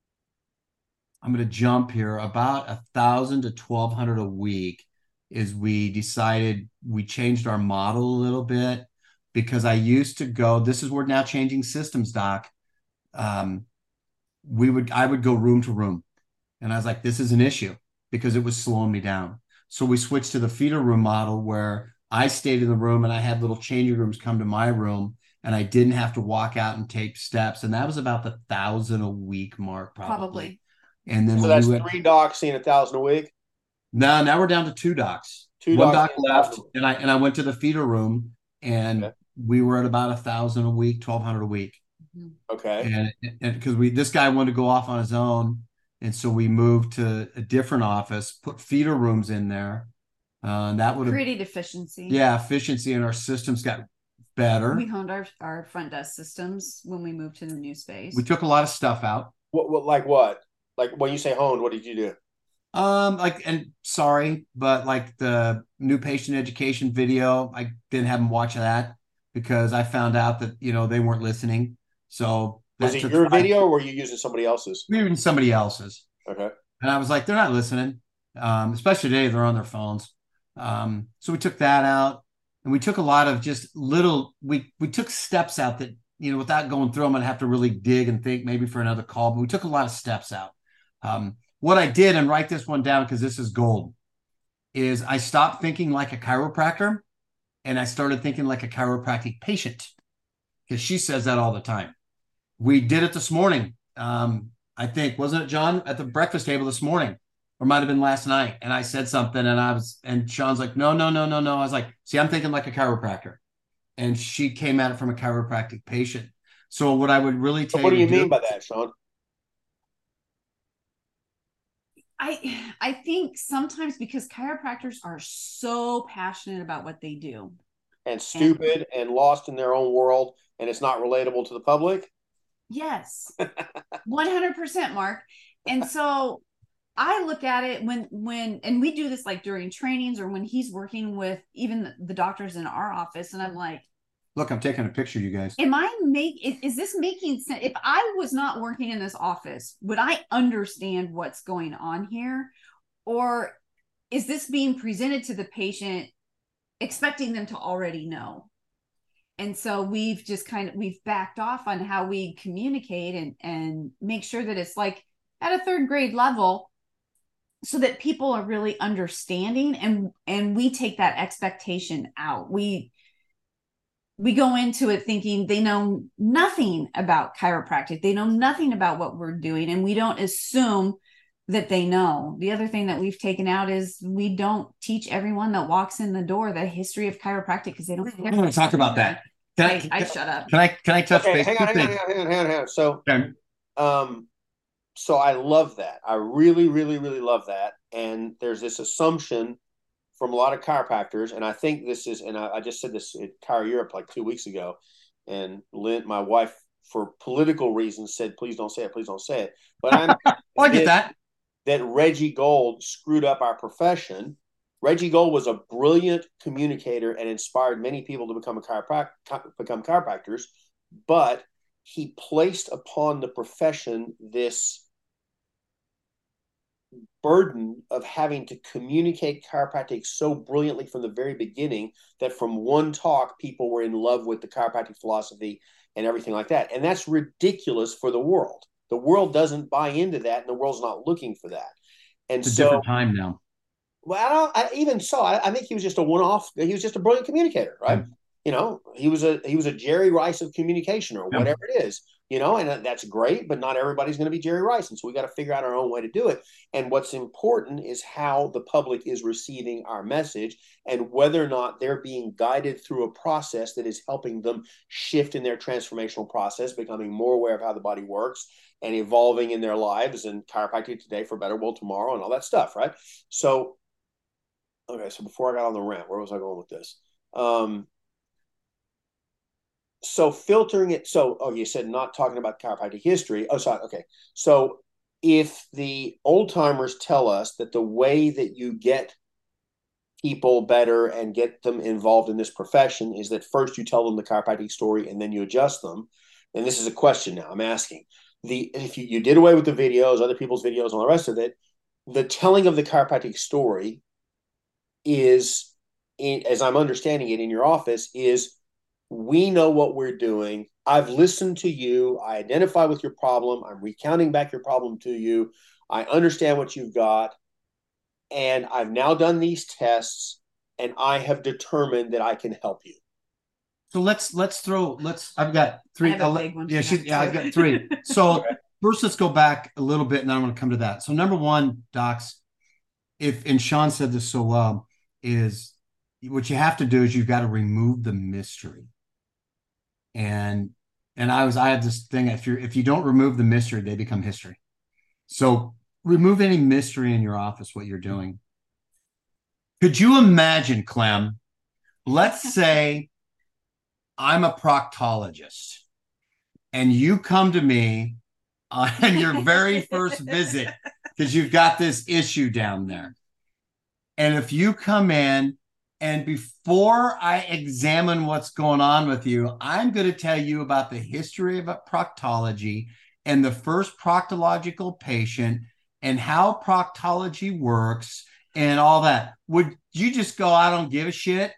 I'm going to jump here, about 1,000 to 1,200 a week is we decided we changed our model a little bit, because I used to go, this is, we're now changing systems, doc. I would go room to room, and I was like, this is an issue, because it was slowing me down. So we switched to the feeder room model, where I stayed in the room and I had little changing rooms come to my room, and I didn't have to walk out and take steps. And that was about the 1,000 a week mark, probably. And then So that's 3 docs seeing 1,000 a week. Now we're down to 2 docs. One doc left, and I went to the feeder room, and we were at about 1,000 a week, 1,200 a week. Okay. And because this guy wanted to go off on his own, and so we moved to a different office, put feeder rooms in there. That would have created efficiency. Yeah, efficiency, and our systems got better. We honed our front desk systems when we moved to the new space. We took a lot of stuff out. What like what? Like when you say honed, what did you do? Sorry, but like the new patient education video, I didn't have them watch that, because I found out that they weren't listening. So was it your video, or were you using somebody else's? We were using somebody else's. Okay. And I was like, they're not listening. Especially today, they're on their phones. So we took that out, and we took a lot of just little. We took steps out that without going through them, I'd have to really dig and think maybe for another call. But we took a lot of steps out. What I did, and write this one down because this is gold, is I stopped thinking like a chiropractor, and I started thinking like a chiropractic patient, because she says that all the time. We did it this morning. I think, wasn't it, John, at the breakfast table this morning, or might have been last night? And I said something, and Sean's like, no. I was like, see, I'm thinking like a chiropractor. And she came at it from a chiropractic patient. So what I would really tell you. What do you mean by that, Sean? I think sometimes because chiropractors are so passionate about what they do, and stupid and lost in their own world, and it's not relatable to the public. Yes, 100%, Mark. And so I look at it when and we do this like during trainings, or when he's working with even the doctors in our office, and I'm like, look, I'm taking a picture, you guys. Is this making sense? If I was not working in this office, would I understand what's going on here? Or is this being presented to the patient expecting them to already know? And so we've backed off on how we communicate and make sure that it's like at a 3rd grade level, so that people are really understanding, and we take that expectation out. We go into it thinking they know nothing about chiropractic. They know nothing about what we're doing, and we don't assume that they know. The other thing that we've taken out is we don't teach everyone that walks in the door the history of chiropractic, because they don't. I want to talk about that. I shut up. Can I touch base? Hang on. So, so I love that. I really, really, really love that. And there's this assumption from a lot of chiropractors, and I think this is, and I just said this at Chiro Europe like 2 weeks ago, and Lynn, my wife, for political reasons, said, please don't say it. But I get that Reggie Gold screwed up our profession. Reggie Gold was a brilliant communicator and inspired many people to become chiropractors, but he placed upon the profession this burden of having to communicate chiropractic so brilliantly from the very beginning that from one talk, people were in love with the chiropractic philosophy and everything like that. And that's ridiculous for the world. The world doesn't buy into that, and the world's not looking for that. And it's a different time now. well, even so, I think he was just a one-off. He was just a brilliant communicator, right? He was a Jerry Rice of communication or whatever it is, and that's great, but not everybody's going to be Jerry Rice. And so we got to figure out our own way to do it. And what's important is how the public is receiving our message and whether or not they're being guided through a process that is helping them shift in their transformational process, becoming more aware of how the body works and evolving in their lives and chiropractic today for better will tomorrow and all that stuff, right? So, okay, so before I got on the rant, where was I going with this? So filtering it. So, you said not talking about chiropractic history. Oh, sorry. Okay. So if the old timers tell us that the way that you get people better and get them involved in this profession is that first you tell them the chiropractic story and then you adjust them. And this is a question now I'm asking. If you did away with the videos, other people's videos, and all the rest of it, the telling of the chiropractic story is, as I'm understanding it in your office, is we know what we're doing. I've listened to you. I identify with your problem. I'm recounting back your problem to you. I understand what you've got. And I've now done these tests and I have determined that I can help you. So I've got three. I have a big one. I've got three. So first, let's go back a little bit and then I'm going to come to that. So number one, docs, and Sean said this so well, is what you have to do is you've got to remove the mystery. And I have this thing, if you don't remove the mystery, they become history. So remove any mystery in your office, what you're doing. Could you imagine, Clem, let's say I'm a proctologist and you come to me on your very first visit because you've got this issue down there. And if you come in and before I examine what's going on with you, I'm going to tell you about the history of proctology and the first proctological patient and how proctology works and all that. Would you just go, I don't give a shit?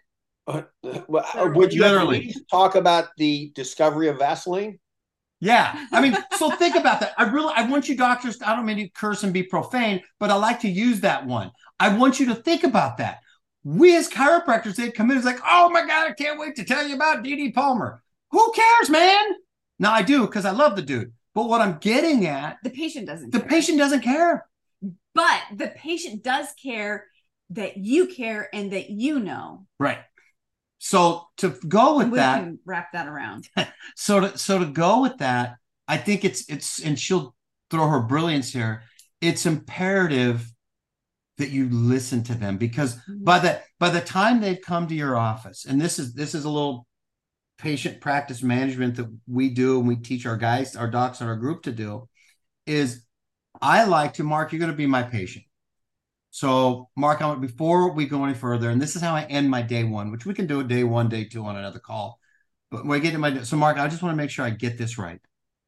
Would you literally talk about the discovery of Vaseline? Yeah. I mean, so think about that. I want you doctors, I don't mean to curse and be profane, but I like to use that one. I want you to think about that. We as chiropractors, they'd come in, it's like, oh my God, I can't wait to tell you about D.D. Palmer. Who cares, man? Now I do because I love the dude. But what I'm getting at, the patient doesn't care. The patient doesn't care. But the patient does care that you care and that you know. Right. So to go with that, we can wrap that around. So to go with that, I think it's and she'll throw her brilliance here. It's imperative that you listen to them because by the time they've come to your office, and this is a little patient practice management that we do and we teach our guys, our docs in our group to do, is I like to, Mark, you're going to be my patient. So Mark, before we go any further, and this is how I end my day one, which we can do a day one, day two on another call. But when I get to so Mark, I just want to make sure I get this right.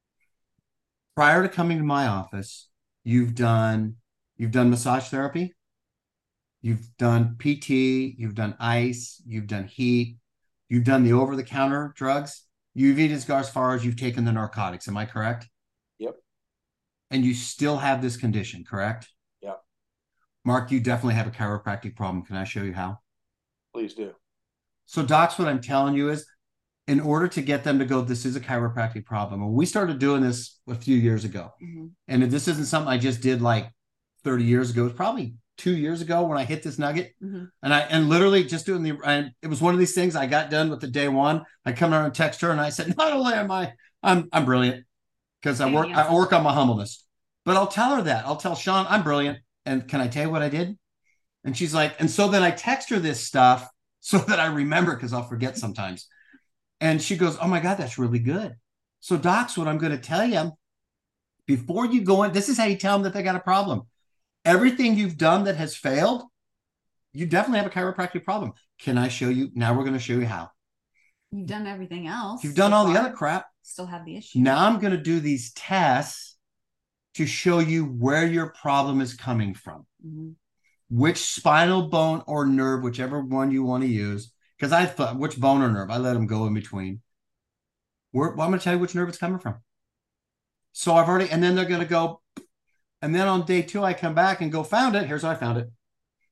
Prior to coming to my office, you've done massage therapy, you've done PT, you've done ice, you've done heat, you've done the over-the-counter drugs, you've even as far as you've taken the narcotics. Am I correct? Yep. And you still have this condition, correct? Yeah. Mark, you definitely have a chiropractic problem. Can I show you how? Please do. So docs, what I'm telling you is, in order to get them to go, this is a chiropractic problem. And we started doing this a few years ago. Mm-hmm. And if this isn't something I just did like 30 years ago, it's probably 2 years ago when I hit this nugget. Mm-hmm. And literally just doing it was one of these things I got done with the day one. I come around and text her and I said, not only am I'm brilliant because I work on my humbleness, but I'll tell her that. I'll tell Sean, I'm brilliant. And can I tell you what I did? And she's like, and so then I text her this stuff so that I remember because I'll forget sometimes. And she goes, oh my God, that's really good. So docs, what I'm going to tell you, before you go in, this is how you tell them that they got a problem. Everything you've done that has failed, you definitely have a chiropractic problem. Can I show you? Now we're going to show you how. You've done everything else. You've done all the other crap. Still have the issue. Now I'm going to do these tests to show you where your problem is coming from. Mm-hmm. Which spinal bone or nerve, whichever one you want to use. Because I thought, which bone or nerve? I let them go in between. I'm going to tell you which nerve it's coming from. So and then they're going to go, and then on day two, I come back and go, found it. Here's how I found it.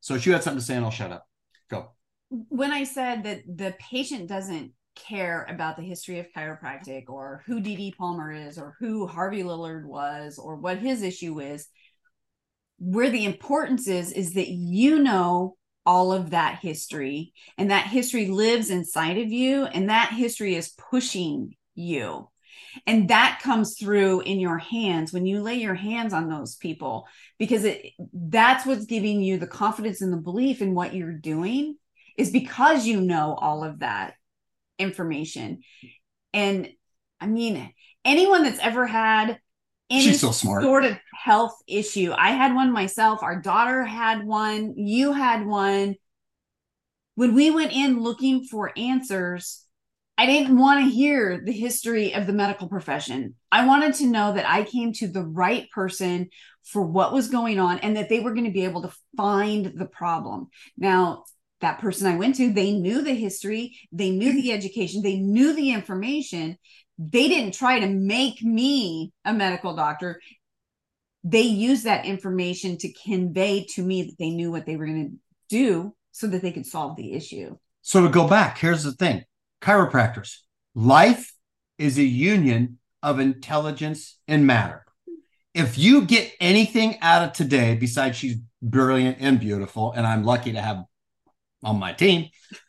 So she had something to say, and I'll shut up. Go. When I said that the patient doesn't care about the history of chiropractic or who D.D. Palmer is or who Harvey Lillard was or what his issue is, where the importance is that you know all of that history, and that history lives inside of you, and that history is pushing you. And that comes through in your hands when you lay your hands on those people, because that's what's giving you the confidence and the belief in what you're doing, is because you know all of that information. And I mean, anyone that's ever had any so smart. sort of health issue, I had one myself, our daughter had one, you had one. When we went in looking for answers, I didn't want to hear the history of the medical profession. I wanted to know that I came to the right person for what was going on and that they were going to be able to find the problem. Now, that person I went to, they knew the history, they knew the education, they knew the information. They didn't try to make me a medical doctor. They used that information to convey to me that they knew what they were going to do so that they could solve the issue. So to go back, here's the thing. Chiropractors, life is a union of intelligence and matter. If you get anything out of today, besides she's brilliant and beautiful, and I'm lucky to have on my team,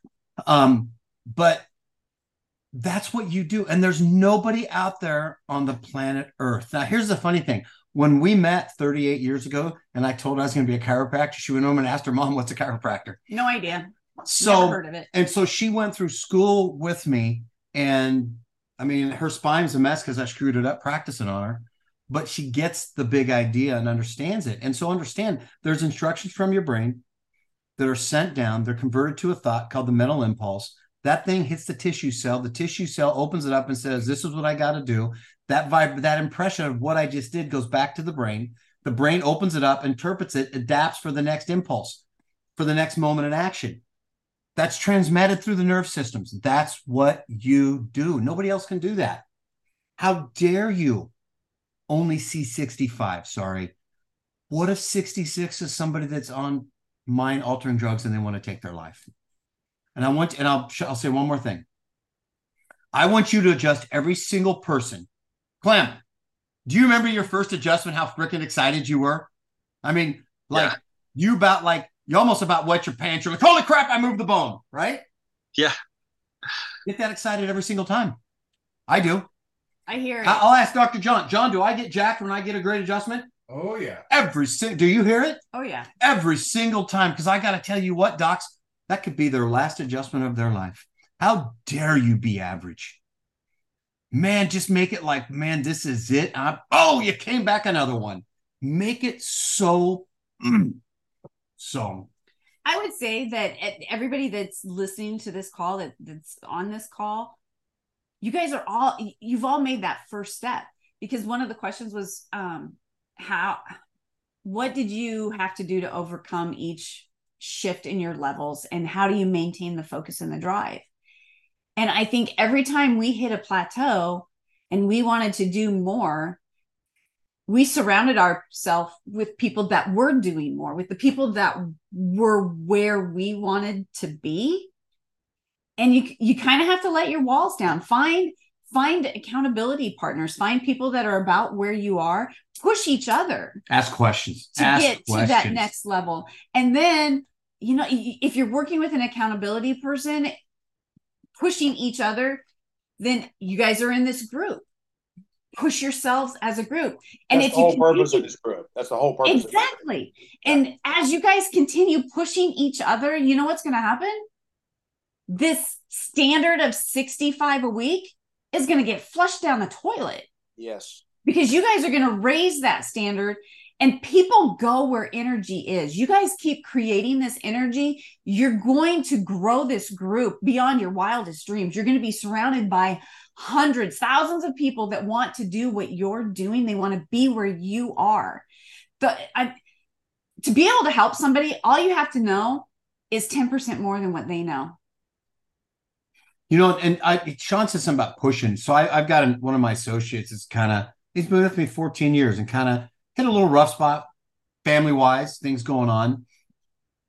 but that's what you do. And there's nobody out there on the planet Earth. Now, here's the funny thing. When we met 38 years ago and I told her I was going to be a chiropractor, she went home and asked her mom, what's a chiropractor? No idea. So, never heard of it. And so she went through school with me. And I mean, her spine's a mess because I screwed it up practicing on her. But she gets the big idea and understands it. And so understand, there's instructions from your brain that are sent down. They're converted to a thought called the mental impulse. That thing hits the tissue cell. The tissue cell opens it up and says, this is what I got to do. That impression of what I just did goes back to the brain. The brain opens it up, interprets it, adapts for the next impulse, for the next moment in action. That's transmitted through the nerve systems. That's what you do. Nobody else can do that. How dare you only see 65? Sorry. What if 66 is somebody that's on mind-altering drugs and they want to take their life? And I'll say one more thing. I want you to adjust every single person. Clem, do you remember your first adjustment, how freaking excited you were? I mean, like, you almost about wet your pants. You're like, holy crap, I moved the bone, right? Yeah. Get that excited every single time. I do. I hear it. I'll ask Dr. John. John, do I get jacked when I get a great adjustment? Oh, yeah. Do you hear it? Oh, yeah. Every single time. Because I got to tell you what, docs, that could be their last adjustment of their life. How dare you be average? Man, just make it like, man, this is it. You came back another one. Make it so. So. I would say that everybody that's listening to this call, that's on this call, you've all made that first step. Because one of the questions was, what did you have to do to overcome each shift in your levels, and how do you maintain the focus and the drive? And I think every time we hit a plateau and we wanted to do more, we surrounded ourselves with people that were doing more, with the people that were where we wanted to be. And you kind of have to let your walls down. Find accountability partners, find people that are about where you are, push each other. Ask questions. To that next level. And then, if you're working with an accountability person, pushing each other, then you guys are in this group. Push yourselves as a group. And that's the whole purpose of this group. That's the whole purpose. Exactly. And as you guys continue pushing each other, you know what's going to happen? This standard of 65 a week is going to get flushed down the toilet. Yes. Because you guys are going to raise that standard, and people go where energy is. You guys keep creating this energy. You're going to grow this group beyond your wildest dreams. You're going to be surrounded by hundreds, thousands of people that want to do what you're doing. They want to be where you are. To be able to help somebody, all you have to know is 10% more than what they know. And Sean said something about pushing. So I've got one of my associates is he's been with me 14 years and kind of hit a little rough spot, family-wise, things going on.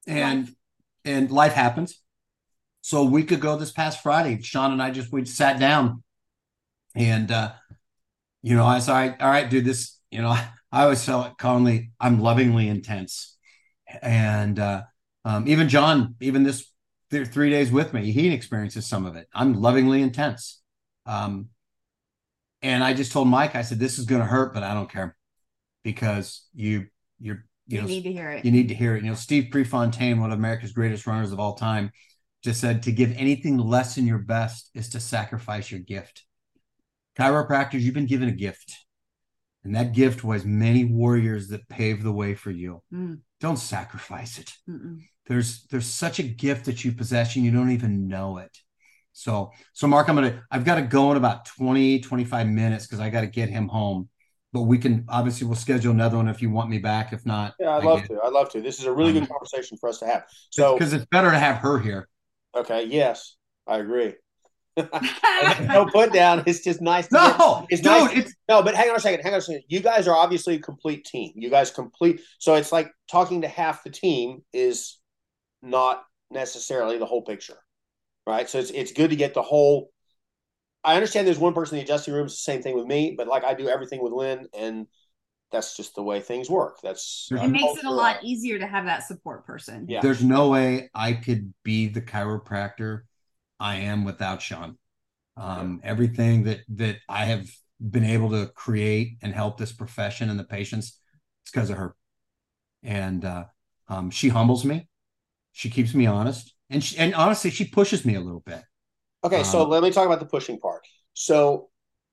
and life happens. So a week ago, this past Friday, Sean and I we sat down, and I said, all right, dude, this, I always tell it calmly, I'm lovingly intense. And even John, even this 3 days with me, he experiences some of it. I'm lovingly intense. And I just told Mike, I said, this is going to hurt, but I don't care, because you need to hear it. You need to hear it. Steve Prefontaine, one of America's greatest runners of all time, just said, to give anything less than your best is to sacrifice your gift. Chiropractors, you've been given a gift. And that gift was many warriors that paved the way for you. Don't sacrifice it. There's such a gift that you possess, and you don't even know it. So Mark, I've got to go in about 20, 25 minutes, because I got to get him home. But we'll schedule another one if you want me back. If not, yeah, I'd love to. This is a really good conversation for us to have. So, because it's better to have her here. Okay. Yes, I agree. No put down. It's just nice. No, but hang on a second. You guys are obviously a complete team. So it's like talking to half the team is not necessarily the whole picture, right? So it's good to get the whole. I understand there's one person in the adjusting room. It's the same thing with me, but like I do everything with Lynn, and that's just the way things work. It makes it a lot easier to have that support person. Yeah. There's no way I could be the chiropractor I am without Sean. Everything that I have been able to create and help this profession and the patients, it's because of her. And she humbles me. She keeps me honest. And honestly, she pushes me a little bit. Okay, so let me talk about the pushing part. So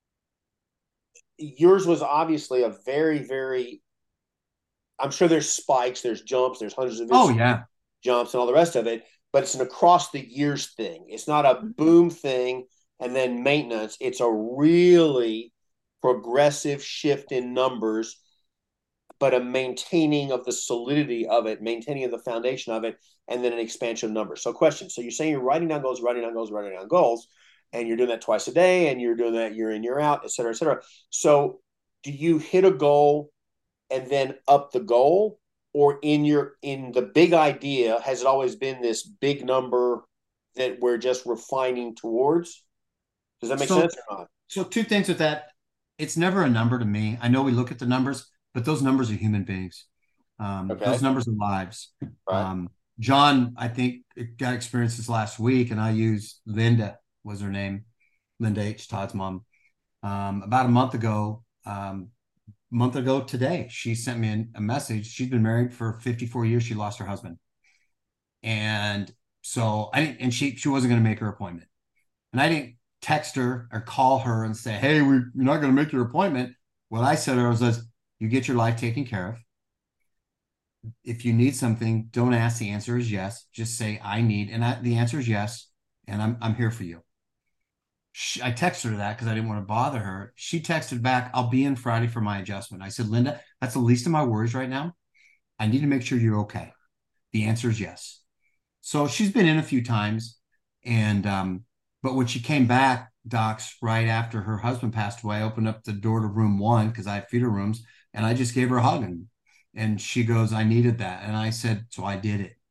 yours was obviously a very, very, I'm sure there's spikes, there's jumps, there's hundreds of jumps and all the rest of it, but it's an across the years thing. It's not a boom thing and then maintenance. It's a really progressive shift in numbers, but a maintaining of the solidity of it, maintaining of the foundation of it, and then an expansion of numbers. So question. So you're saying you're writing down goals, and you're doing that twice a day, and you're doing that year in, year out, et cetera, et cetera. So do you hit a goal and then up the goal? Or in the big idea, has it always been this big number that we're just refining towards? Does that make sense or not? So two things with that. It's never a number to me. I know we look at the numbers, but those numbers are human beings. Those numbers are lives. Right. John, I think, got experience this last week, and I used Linda, was her name, Linda H., Todd's mom. About a month ago today, she sent me a message. She's been married for 54 years. She lost her husband. And so she wasn't going to make her appointment. And I didn't text her or call her and say, hey, you're not going to make your appointment. What I said to her was, you get your life taken care of. If you need something, don't ask. The answer is yes. Just say, I need, and the answer is yes. And I'm here for you. I texted her that because I didn't want to bother her. She texted back, I'll be in Friday for my adjustment. I said, Linda, that's the least of my worries right now. I need to make sure you're okay. The answer is yes. So she's been in a few times. And, but when she came back, docs, right after her husband passed away, I opened up the door to room 1 because I have feeder rooms, and I just gave her a hug. And she goes, I needed that. And I said, so I did it.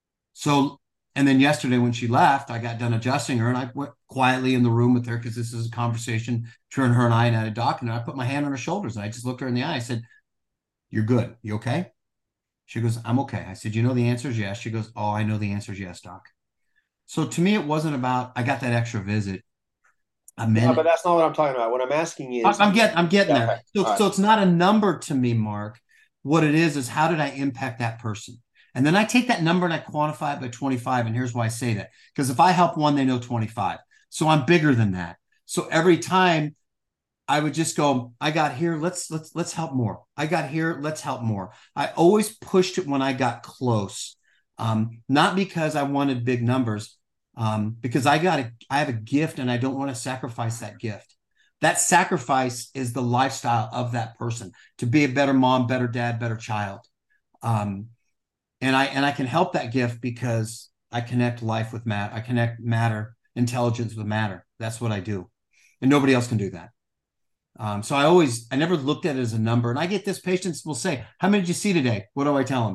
And then yesterday when she left, I got done adjusting her, and I went quietly in the room with her because this is a conversation between her and I had a doc, and I put my hand on her shoulders and I just looked her in the eye. I said, you're good. You okay? She goes, I'm okay. I said, you know the answer is yes. She goes, oh, I know the answer is yes, doc. So to me, it wasn't about, I got that extra visit. No, but that's not what I'm talking about. What I'm asking is, I'm getting there. Okay. So it's not a number to me, Mark. What it is how did I impact that person? And then I take that number and I quantify it by 25. And here's why I say that. Because if I help one, they know 25. So I'm bigger than that. So every time I would just go, I got here, let's help more. I got here, let's help more. I always pushed it when I got close. Not because I wanted big numbers, because I have a gift and I don't want to sacrifice that gift. That sacrifice is the lifestyle of that person, to be a better mom, better dad, better child. And I can help that gift because I connect life with matter. I connect intelligence with matter. That's what I do. And nobody else can do that. So I never looked at it as a number. And I get this, patients will say, how many did you see today? What do I tell them?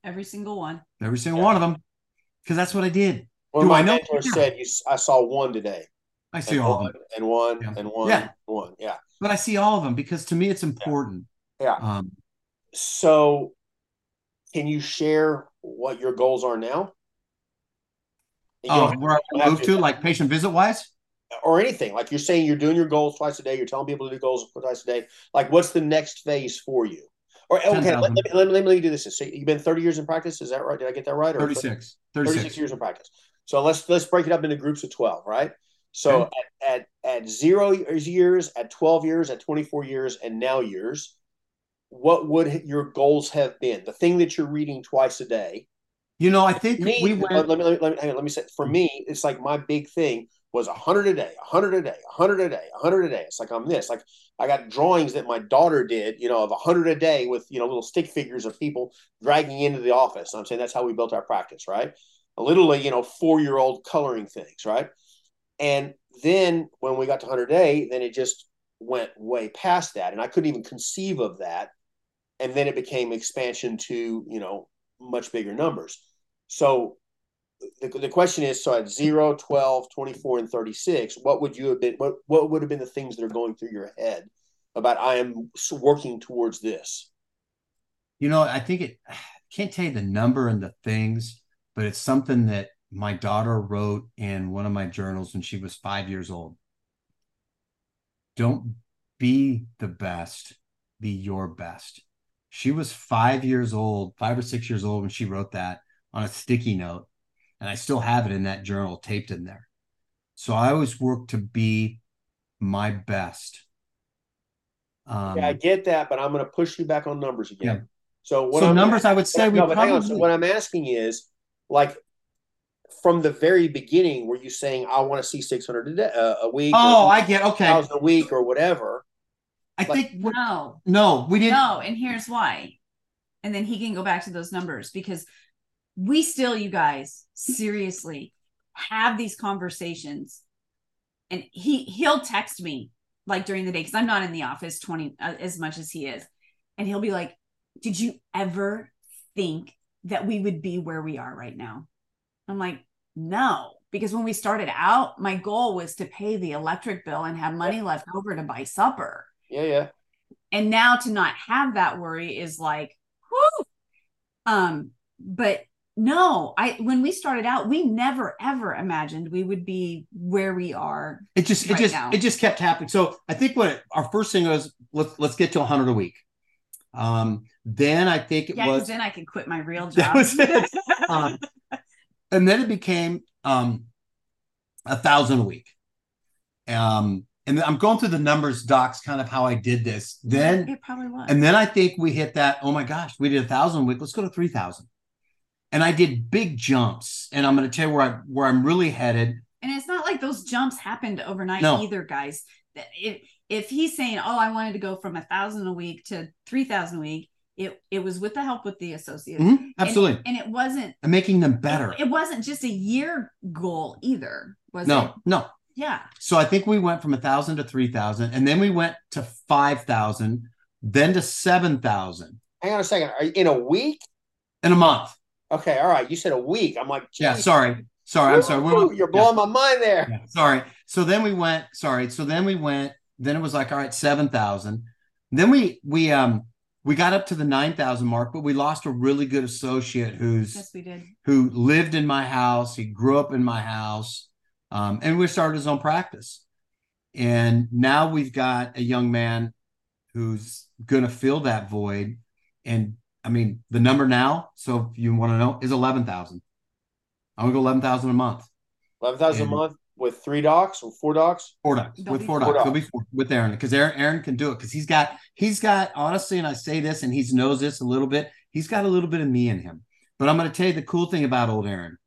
Every single one. Every single one of them, because that's what I did. One of Do my I know? mentors said, I saw one today, I see and all of one, them. and one, Yeah. and one, Yeah. and one. Yeah. But I see all of them because to me it's important. Yeah. So can you share what your goals are now? You Oh, don't, where I you don't move to, like patient visit wise? or anything. Like you're saying you're doing your goals twice a day. You're telling people to do goals twice a day. Like what's the next phase for you? Or okay, let me do this. So you've been 30 years in practice. Is that right? Did I get that right? Or 36 years in practice. So let's break it up into groups of 12, right? So okay. at 0 years, at 12 years, at 24 years, and now years, what would your goals have been? The thing that you're reading twice a day. You know, I think me, let me say, for me, it's like my big thing was 100 a day, 100 a day, 100 a day, 100 a day. It's like I'm this. Like I got drawings that my daughter did, of 100 a day with, little stick figures of people dragging into the office. I'm saying that's how we built our practice, right? Literally, 4-year-old coloring things, right? And then when we got to 100 a day, then it just went way past that. And I couldn't even conceive of that. And then it became expansion to, much bigger numbers. So the question is, so at 0, 12, 24, and 36, what would you have been, what would have been the things that are going through your head about I am working towards this? I think I can't tell you the number and the things, but it's something that my daughter wrote in one of my journals when she was 5 years old. Don't be the best, be your best. She was 5 years old, 5 or 6 years old when she wrote that on a sticky note. And I still have it in that journal taped in there. So I always work to be my best. I get that, but I'm going to push you back on numbers again. Yeah. So numbers, I would say we probably. Hang on. So what I'm asking is, like, from the very beginning, were you saying I want to see 600 a day, a week? Oh, I get okay. 1,000 a week or whatever. I think no, we didn't. No, and here's why. And then he can go back to those numbers because we still, you guys, seriously have these conversations. And he'll text me like during the day because I'm not in the office 20 as much as he is. And he'll be like, did you ever think that we would be where we are right now? I'm like, no, because when we started out, my goal was to pay the electric bill and have money left over to buy supper. Yeah. And now to not have that worry is like, whoo. But no, when we started out, we never ever imagined we would be where we are. It just kept happening. So I think what our first thing was, let's get to 100 a week. Then I think it was. Because then I could quit my real job. That was it. And then it became 1,000 a week. And I'm going through the numbers, docs, kind of how I did this. Then it probably was. And then I think we hit that. Oh my gosh, we did 1,000 a week. Let's go to 3,000. And I did big jumps. And I'm going to tell you where I'm really headed. And it's not like those jumps happened overnight either, guys. If he's saying, "Oh, I wanted to go from 1,000 a week to 3,000 a week," it was with the help with the associates. Mm-hmm, absolutely. And it wasn't making them better. It wasn't just a year goal either, was it? No. Yeah. So I think we went from 1,000 to 3,000, and then we went to 5,000, then to 7,000. Hang on a second. Are you in a week? In a month. Okay. All right. You said a week. I'm like, geez. Yeah. Sorry. I'm sorry. You're blowing my mind there. Yeah, sorry. So then we went. Then it was like, all right, 7,000. Then we got up to the 9,000 mark, but we lost a really good associate who lived in my house. He grew up in my house. And we started his own practice. And now we've got a young man who's going to fill that void. And I mean, the number now, so if you want to know, is 11,000. I'm going to go 11,000 a month. 11,000 a month with 3 docs or 4 docs? 4 docs. With 4 docs. It'll be 4 with Aaron, because Aaron can do it, because he's got, honestly, and I say this, and he knows this a little bit, he's got a little bit of me in him. But I'm going to tell you the cool thing about old Aaron.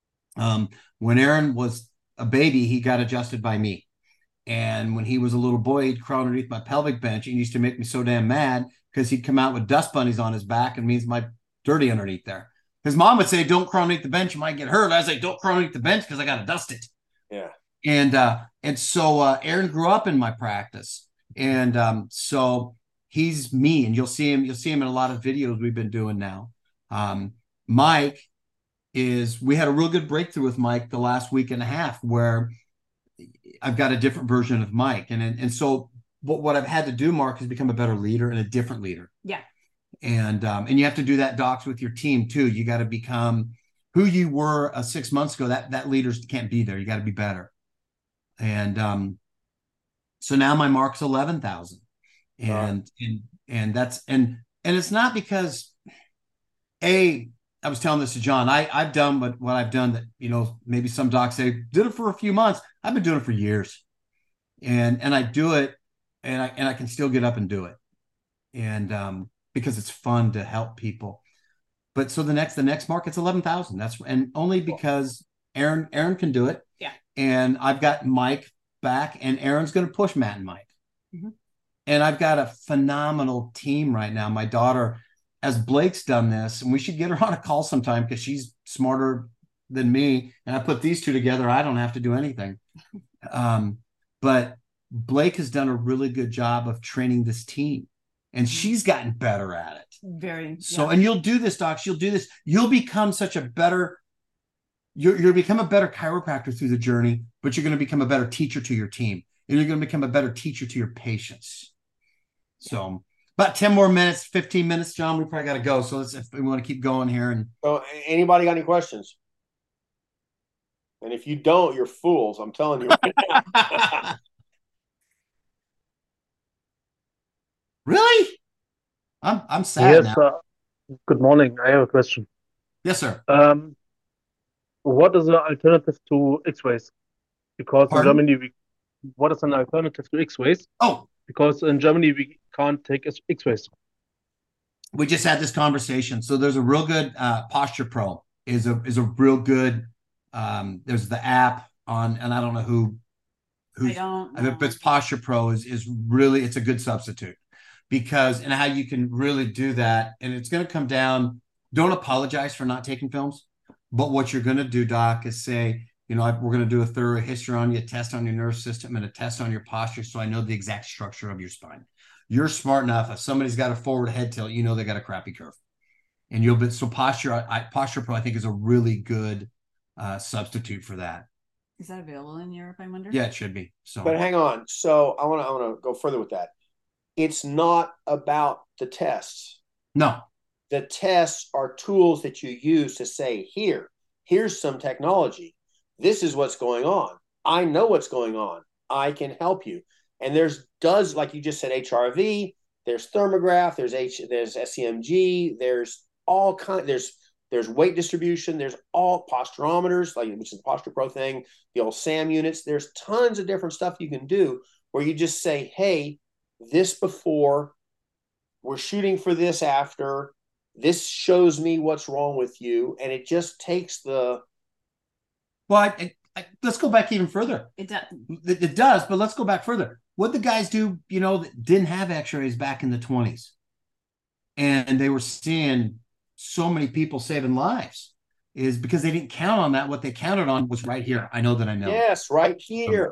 When Aaron was a baby, he got adjusted by me. And when he was a little boy, he'd crawl underneath my pelvic bench and used to make me so damn mad because he'd come out with dust bunnies on his back and means my dirty underneath there. His mom would say, don't crawl underneath the bench, you might get hurt. I was like, don't crawl underneath the bench because I got to dust it. Yeah. And so Aaron grew up in my practice. And so he's me, and you'll see him in a lot of videos we've been doing now. Mike we had a real good breakthrough with Mike the last week and a half where I've got a different version of Mike. And so what I've had to do, Mark, is become a better leader and a different leader. Yeah. And you have to do that, docs, with your team too. You got to become who you were 6 months ago. That leaders can't be there. You got to be better. And so now my mark's 11,000, and that's and it's not because I was telling this to John. I've done what I've done that, maybe some docs say did it for a few months. I've been doing it for years, and I do it, and I can still get up and do it, and because it's fun to help people. But so the next market's 11,000. And only because Aaron can do it. Yeah. And I've got Mike back, and Aaron's going to push Matt and Mike. Mm-hmm. And I've got a phenomenal team right now. My daughter, as Blake's done this, and we should get her on a call sometime because she's smarter than me. And I put these two together, I don't have to do anything. But Blake has done a really good job of training this team, and she's gotten better at it. Very. So, yeah. And you'll do this, docs. You'll do this. You'll become you're become a better chiropractor through the journey, but you're going to become a better teacher to your team, and you're going to become a better teacher to your patients. So about 10 more minutes, 15 minutes, John, we probably got to go. So if we want to keep going here. And so anybody got any questions? And if you don't, you're fools. I'm telling you. Really? I'm sad Yes, now. good morning. I have a question. Yes, sir. What is the alternative to X-rays? Because Pardon? in Germany, what is an alternative to X-rays? Oh, Because in Germany, we can't take X-rays. we just had this conversation. So there's a real good Posture Pro is a real good. There's the app on, and I don't know who's. I don't know. But it's Posture Pro is really, it's a good substitute, because and how you can really do that. And it's going to come down. Don't apologize for not taking films, but what you're going to do, doc, is say, we're going to do a thorough history on you, a test on your nervous system, and a test on your posture, so I know the exact structure of your spine. You're smart enough. If somebody's got a forward head tilt, they got a crappy curve, and Posture Pro, I think, is a really good substitute for that. Is that available in Europe, I wonder? Yeah, it should be. So, but hang on. So I want to go further with that. It's not about the tests. No. The tests are tools that you use to say, here's some technology. This is what's going on. I know what's going on. I can help you. And like you just said, HRV, there's thermograph, there's SCMG, there's all kinds, there's weight distribution, there's all posturometers, which is the Posture Pro thing, the old SAM units. There's tons of different stuff you can do where you just say, hey, this before, we're shooting for this after, this shows me what's wrong with you. And it just takes the... Well, let's go back even further. It does. It does, but let's go back further. What the guys do, that didn't have x-rays back in the 20s. And they were seeing so many people saving lives, is because they didn't count on that. What they counted on was right here. I know that I know. Yes, right here.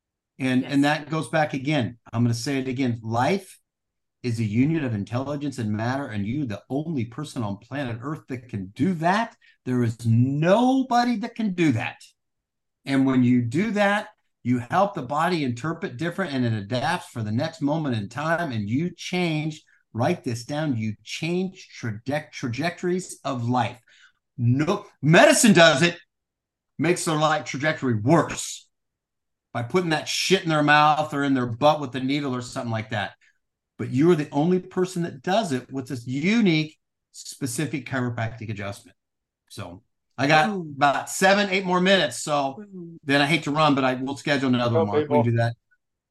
And that goes back again. I'm going to say it again. Life is a union of intelligence and matter, and you, the only person on planet Earth that can do that. There is nobody that can do that. And when you do that, you help the body interpret different, and it adapts for the next moment in time, and you change. Write this down. You change trajectories of life. No medicine does it, makes their life trajectory worse by putting that shit in their mouth or in their butt with the needle or something like that. But you're the only person that does it with this unique, specific chiropractic adjustment. So I got about 7-8 more minutes. So then I hate to run, but I will schedule another one. We can do that.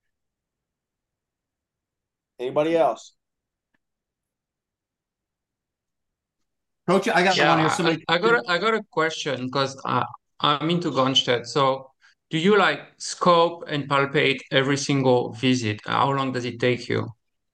Anybody else? Coach, I got one here. Somebody... I got a question, because I'm into Gonstedt. So do you scope and palpate every single visit? How long does it take you?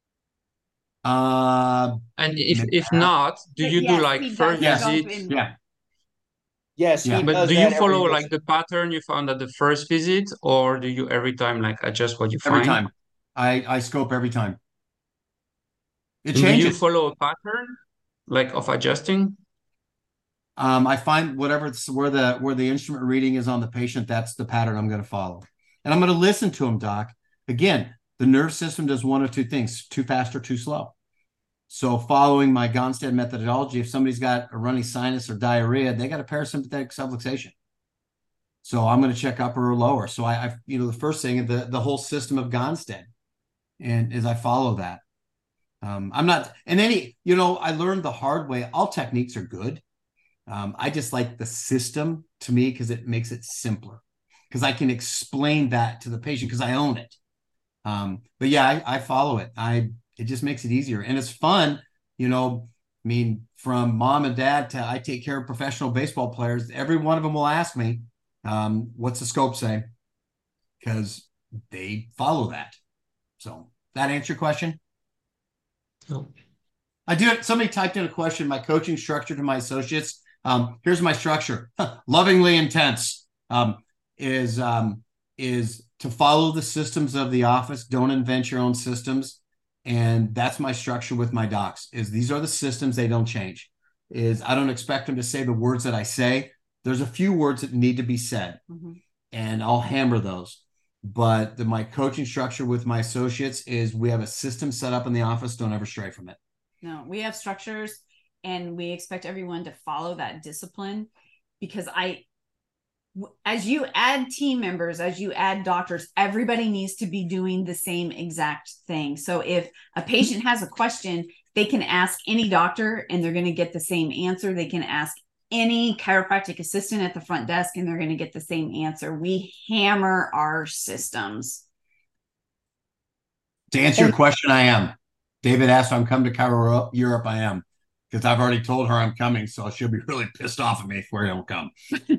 And if not, do you do first visit? Yeah. Yes, but do you follow the pattern you found at the first visit, or do you every time adjust what you find? Every time. I scope every time. It changes. Do you changes. follow a pattern of adjusting? I find whatever where the instrument reading is on the patient, that's the pattern I'm going to follow. And I'm going to listen to them, doc. Again, the nerve system does one of two things: too fast or too slow. So following my Gonstead methodology, if somebody's got a runny sinus or diarrhea, they got a parasympathetic subluxation. So I'm going to check upper or lower. So I the first thing, the whole system of Gonstead, and as I follow that, I'm not, and I learned the hard way. All techniques are good. I just like the system to me because it makes it simpler, because I can explain that to the patient because I own it. But yeah, I follow it. It just makes it easier, and it's fun. From mom and dad to I take care of professional baseball players. Every one of them will ask me, what's the scope say? Because they follow that. So that answer your question? No. I do. Somebody typed in a question. My coaching structure to my associates. Here's my structure. Lovingly intense. Is to follow the systems of the office. Don't invent your own systems. And that's my structure with my docs. These are the systems. They don't change. I don't expect them to say the words that I say. There's a few words that need to be said, and I'll hammer those. But my coaching structure with my associates is we have a system set up in the office. Don't ever stray from it. No, we have structures, and we expect everyone to follow that discipline, because as you add team members, as you add doctors, everybody needs to be doing the same exact thing. So if a patient has a question, they can ask any doctor and they're going to get the same answer. They can ask any chiropractic assistant at the front desk and they're going to get the same answer. We hammer our systems. To answer your question, I am. David asked if I'm coming to Cairo Europe. I am, because I've already told her I'm coming, so she'll be really pissed off at me if we don't come.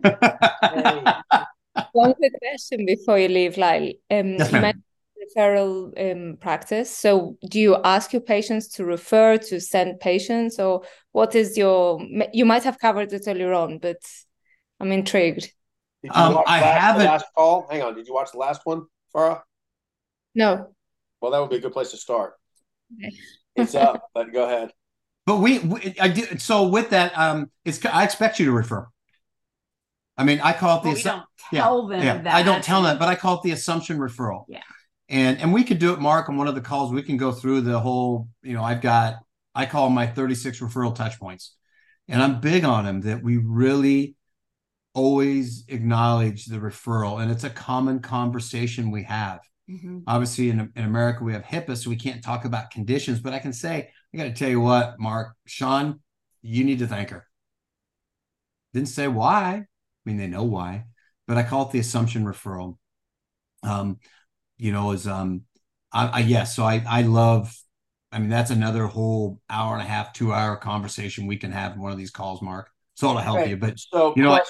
One quick question before you leave, Lyle. Yes, You ma'am. mentioned referral practice. So do you ask your patients to refer, to send patients, or what is you might have covered it earlier on, but I'm intrigued. Did you watch I the haven't. last call? Hang on. Did you watch the last one, Farah? No. Well, that would be a good place to start. Okay. It's up, but go ahead. But I do. So with that, I expect you to refer. I call it But we don't tell them that. I don't tell them, but I call it the assumption referral. Yeah. And we could do it, Mark, on one of the calls. We can go through the whole, I call them my 36 referral touch points. And I'm big on them that we really always acknowledge the referral. And it's a common conversation we have. Obviously, in America, we have HIPAA, so we can't talk about conditions. But I can say, I got to tell you what, Mark, Sean, you need to thank her. Didn't say why. They know why. But I call it the assumption referral. So I love, that's another whole hour and a half, 2 hour conversation we can have in one of these calls, Mark. So it'll help you. But, so,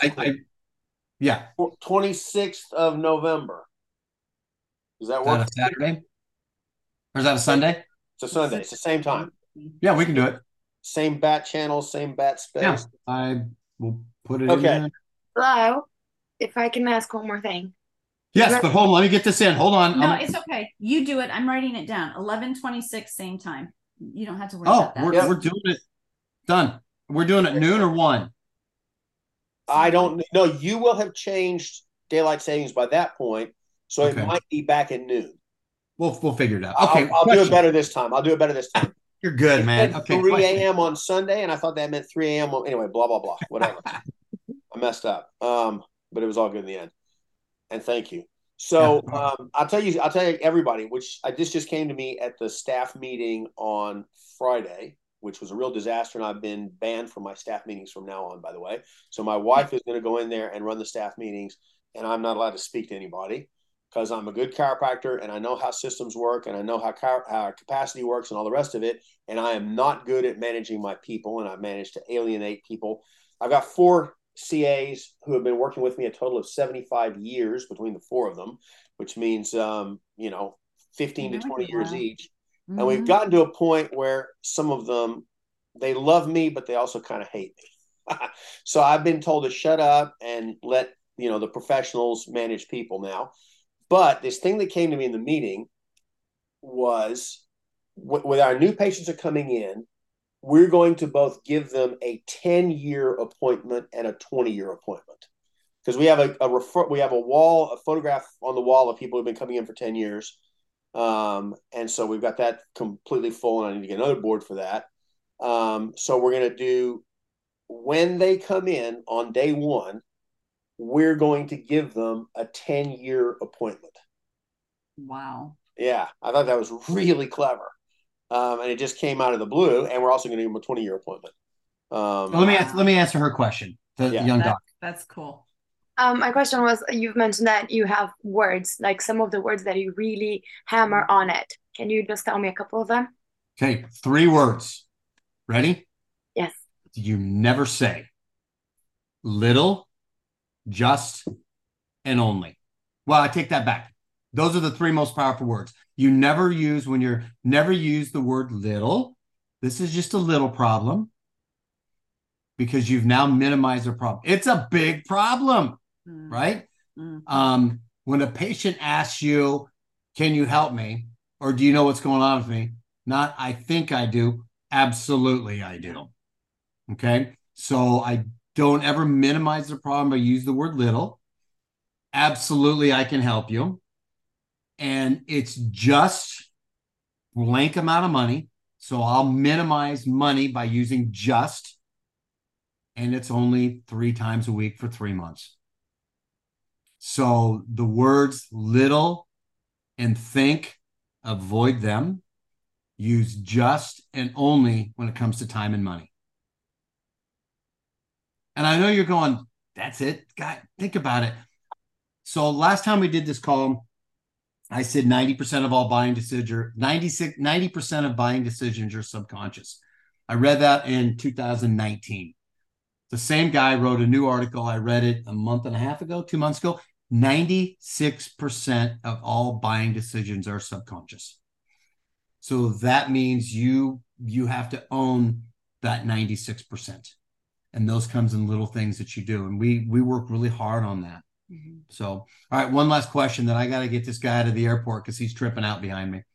26th of November. Does that work? Is that a Saturday? Or is that a Sunday? It's a Sunday. It's the same time. Yeah, we can do it. Same bat channel, same bat space. Yeah, I will put it in there. Hello, if I can ask one more thing. Yes, but hold on. Let me get this in. Hold on. No, it's okay. You do it. I'm writing it down. 11:26, same time. You don't have to worry about that. We're doing it. Done. We're doing it noon or 1. I don't know. You will have changed daylight savings by that point, so it might be back at noon. We'll figure it out. Okay, I'll do it better this time. You're good, man. Okay. 3 a.m. on Sunday, and I thought that meant 3 a.m. Anyway, blah blah blah. Whatever. I messed up. But it was all good in the end. And thank you. So I'll tell you everybody, this just came to me at the staff meeting on Friday, which was a real disaster. And I've been banned from my staff meetings from now on, by the way. So my wife is going to go in there and run the staff meetings, and I'm not allowed to speak to anybody because I'm a good chiropractor and I know how systems work and I know how capacity works and all the rest of it. And I am not good at managing my people, and I've managed to alienate people. I've got 4 CAs who have been working with me a total of 75 years between the 4 of them, which means 15 to 20 years each. And we've gotten to a point where some of them, they love me, but they also kind of hate me. So I've been told to shut up and let the professionals manage people now. But this thing that came to me in the meeting was, with our new patients are coming in, we're going to both give them a 10-year appointment and a 20-year appointment. Because we have a photograph on the wall of people who've been coming in for 10 years. And so we've got that completely full, and I need to get another board for that. So we're going to do, when they come in on day one, we're going to give them a 10-year appointment. Wow. Yeah, I thought that was really clever. And it just came out of the blue, and we're also going to give them a 20-year appointment. Let me answer her question, the young doc. That's cool. My question was, you've mentioned that you have words, like some of the words that you really hammer on it. Can you just tell me a couple of them? Okay, 3 words. Ready? Yes. You never say little, just, and only. Well, I take that back. Those are the 3 most powerful words. You never use the word little. This is just a little problem, because you've now minimized the problem. It's a big problem, right? Mm-hmm. When a patient asks you, can you help me? Or do you know what's going on with me? Not, I think I do. Absolutely, I do. Okay. So I don't ever minimize the problem. I use the word little. Absolutely, I can help you. And it's just blank amount of money. So I'll minimize money by using just, and it's only 3 times a week for 3 months. So the words little and think, avoid them. Use just and only when it comes to time and money. And I know you're going, that's it? God, think about it. So last time we did this call, I said 90% of all buying decisions, 90% of buying decisions are subconscious. I read that in 2019. The same guy wrote a new article. I read it a month and a half ago, 2 months ago. 96% of all buying decisions are subconscious. So that means you have to own that 96%. And those comes in little things that you do. And we work really hard on that. Mm-hmm. So, all right, one last question. Then I got to get this guy to the airport because he's tripping out behind me.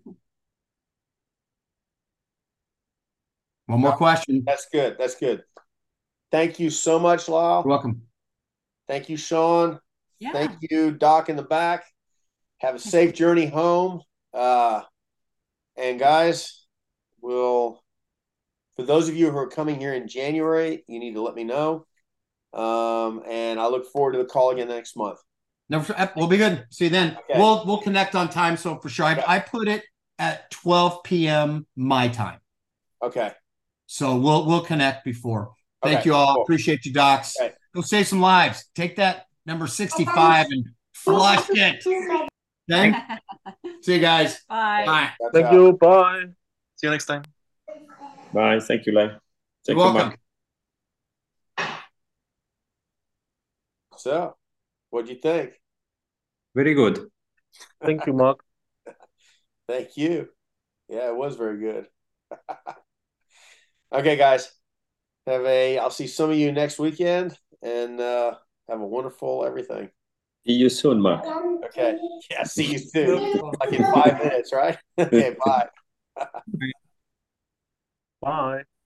One more question. That's good. That's good. Thank you so much, Lyle. You're welcome. Thank you, Sean. Yeah. Thank you, Doc, in the back. Have a safe journey home. And guys, for those of you who are coming here in January, you need to let me know. And I look forward to the call again next month. No, we'll be good. See you then. Okay. We'll connect on time. So for sure, I put it at 12 p.m. my time. Okay. So we'll connect before. Thank you all. Cool. Appreciate you, docs. Okay. Go save some lives. Take that number 65 and flush it. Okay? See you guys. Bye. Bye. Thank you. Bye. See you next time. Bye. Thank you, Lai. You're welcome. So, what'd you think? Very good. Thank you, Mark. Thank you. Yeah, it was very good. Okay, guys. I'll see some of you next weekend, and have a wonderful everything. See you soon, Mark. Okay. Yeah, see you soon. Like in 5 minutes, right? Okay, bye. Bye.